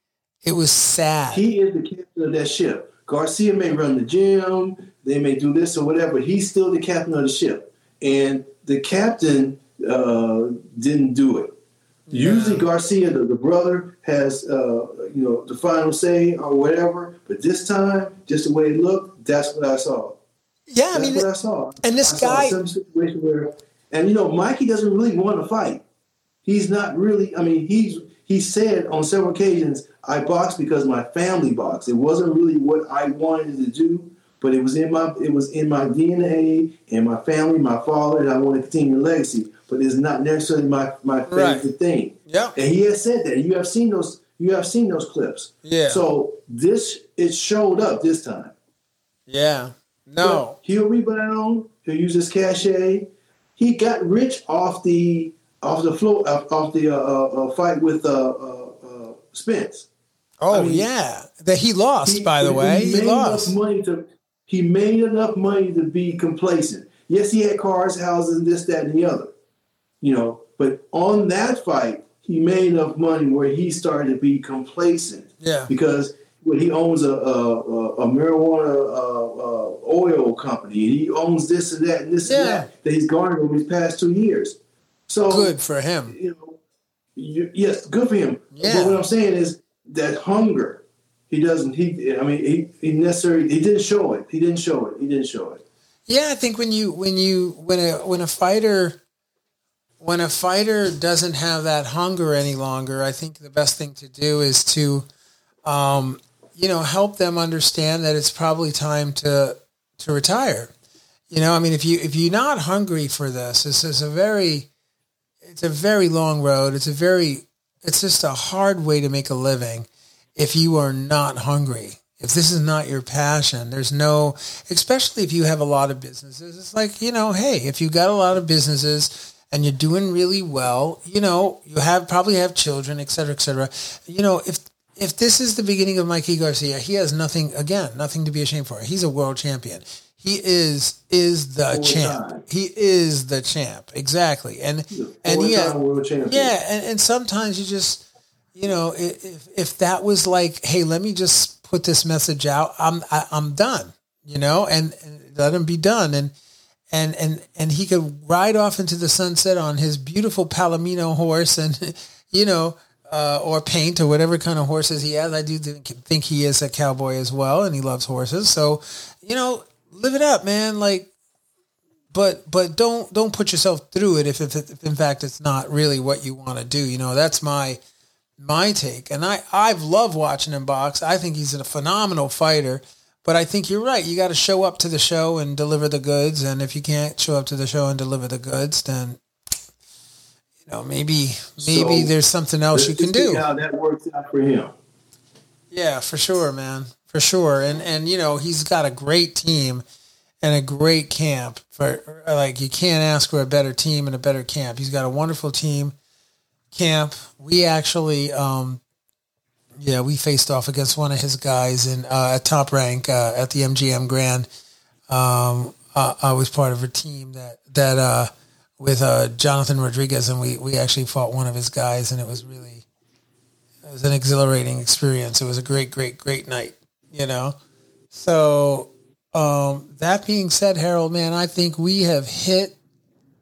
It was sad. He is the captain of that ship. Garcia may run the gym. They may do this or whatever. He's still the captain of the ship. And the captain uh, didn't do it. Yeah. Usually Garcia, the, the brother, has uh, you know the final say or whatever. But this time, just the way it looked, that's what I saw. Yeah, that's I mean, what I saw. And this I guy, saw some situation where, and you know, Mikey doesn't really want to fight. He's not really. I mean, he's he said on several occasions, "I boxed because my family boxed. It wasn't really what I wanted to do." But it was in my it was in my D N A and my family, my father, and I want to continue the legacy. But it's not necessarily my, my favorite right. thing. Yeah. And he has said that. You have seen those you have seen those clips. Yeah. So this it showed up this time. Yeah. No. But he'll rebound, he'll use his cachet. He got rich off the off the floor off the uh, uh, fight with uh, uh, uh, Spence. Oh I mean, yeah, that he lost. He, by the way, he, he lost. Enough money to, he made enough money to be complacent. Yes, he had cars, houses, and this, that, and the other. You know, but on that fight, he made enough money where he started to be complacent. Yeah. Because when he owns a a, a marijuana uh, uh, oil company, and he owns this and that and this yeah. and that that he's garnered over these past two years. So good for him. You know, you, yes, good for him. Yeah. But what I'm saying is, that hunger, he doesn't. He, I mean, he, he necessarily he didn't show it. He didn't show it. He didn't show it. Yeah, I think when you when you when a when a fighter when a fighter doesn't have that hunger any longer, I think the best thing to do is to, um, you know, help them understand that it's probably time to to retire. You know, I mean, if you if you're not hungry for this, this is a very it's a very long road. It's a very It's just a hard way to make a living if you are not hungry. If this is not your passion, there's no, especially if you have a lot of businesses. It's like, you know, hey, if you got a lot of businesses and you're doing really well, you know, you have probably have children, et cetera, et cetera. You know, if if this is the beginning of Mikey Garcia, he has nothing, again, nothing to be ashamed for. He's a world champion. He is is the Full champ. time. He is the champ. Exactly. And and yeah, yeah, and, and sometimes you just, you know, if if that was like, hey, let me just put this message out, I'm I, I'm done, you know, and, and let him be done, and and and and he could ride off into the sunset on his beautiful Palomino horse, and you know, uh, or paint or whatever kind of horses he has. I do think, think he is a cowboy as well, and he loves horses, so you know. Live it up, man. Like, but but don't don't put yourself through it if, if, if in fact it's not really what you want to do. You know, that's my my take. And I I've loved watching him box. I think he's a phenomenal fighter. But I think you're right. You got to show up to the show and deliver the goods. And if you can't show up to the show and deliver the goods, then you know maybe maybe so, there's something else you can do. How that works out for him? Yeah, for sure, man. For sure. And, and, you know, he's got a great team and a great camp. For like, you can't ask for a better team and a better camp. He's got a wonderful team camp. We actually, um, yeah, we faced off against one of his guys in uh, at Top Rank uh, at the M G M Grand. Um, uh, I was part of a team that, that uh, with uh, Jonathan Rodriguez, and we, we actually fought one of his guys, and it was really, it was an exhilarating experience. It was a great, great, great night. You know, so um, that being said, Harold, man, I think we have hit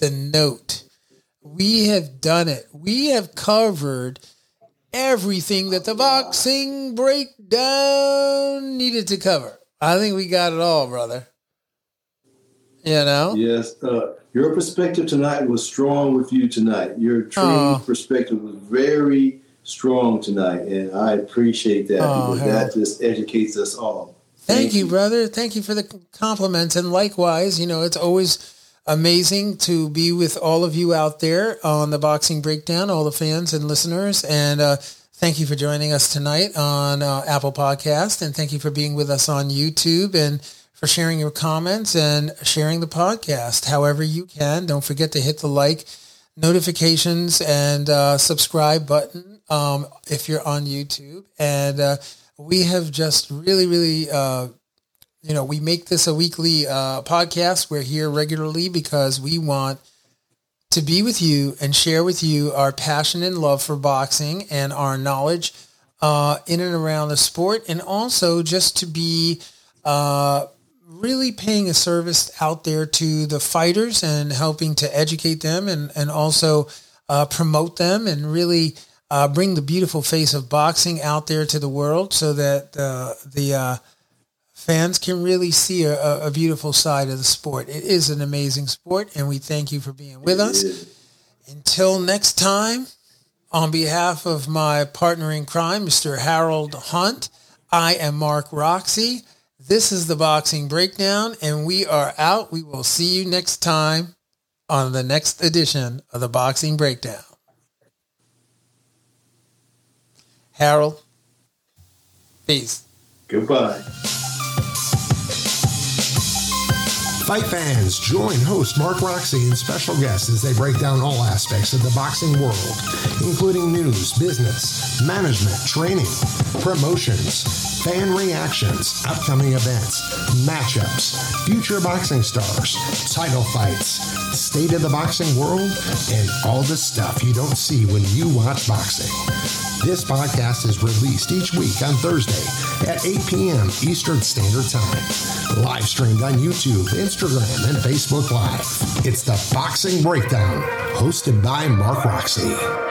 the note. We have done it. We have covered everything that the boxing breakdown needed to cover. I think we got it all, brother. You know? Yes. Uh, your perspective tonight was strong with you tonight. Your trained oh. perspective was very strong tonight, and I appreciate that oh, because Harold. that just educates us all. Thank, Thank you, you, brother. Thank you for the compliments. And likewise, you know, it's always amazing to be with all of you out there on the Boxing Breakdown, all the fans and listeners. And uh, thank you for joining us tonight on uh, Apple Podcast. And thank you for being with us on YouTube and for sharing your comments and sharing the podcast however you can. Don't forget to hit the like, notifications, and uh, subscribe button um, if you're on YouTube. And uh, we have just really, really, uh, you know, we make this a weekly uh, podcast. We're here regularly because we want to be with you and share with you our passion and love for boxing and our knowledge uh, in and around the sport, and also just to be uh, really paying a service out there to the fighters and helping to educate them and, and also uh, promote them and really uh, bring the beautiful face of boxing out there to the world so that uh, the uh, fans can really see a, a beautiful side of the sport. It is an amazing sport, and we thank you for being with us. Until next time, on behalf of my partner in crime, Mister Harold Hunt, I am Mark Roxy. This is the Boxing Breakdown, and we are out. We will see you next time on the next edition of the Boxing Breakdown. Harold, peace. Goodbye. Fight fans, join host Mark Roxy and special guests as they break down all aspects of the boxing world, including news, business, management, training, promotions, fan reactions, upcoming events, matchups, future boxing stars, title fights, state of the boxing world, and all the stuff you don't see when you watch boxing. This podcast is released each week on Thursday at eight p.m. Eastern Standard Time. Live streamed on YouTube, Instagram, and Facebook Live. It's the Boxing Breakdown, hosted by Mark Roxy.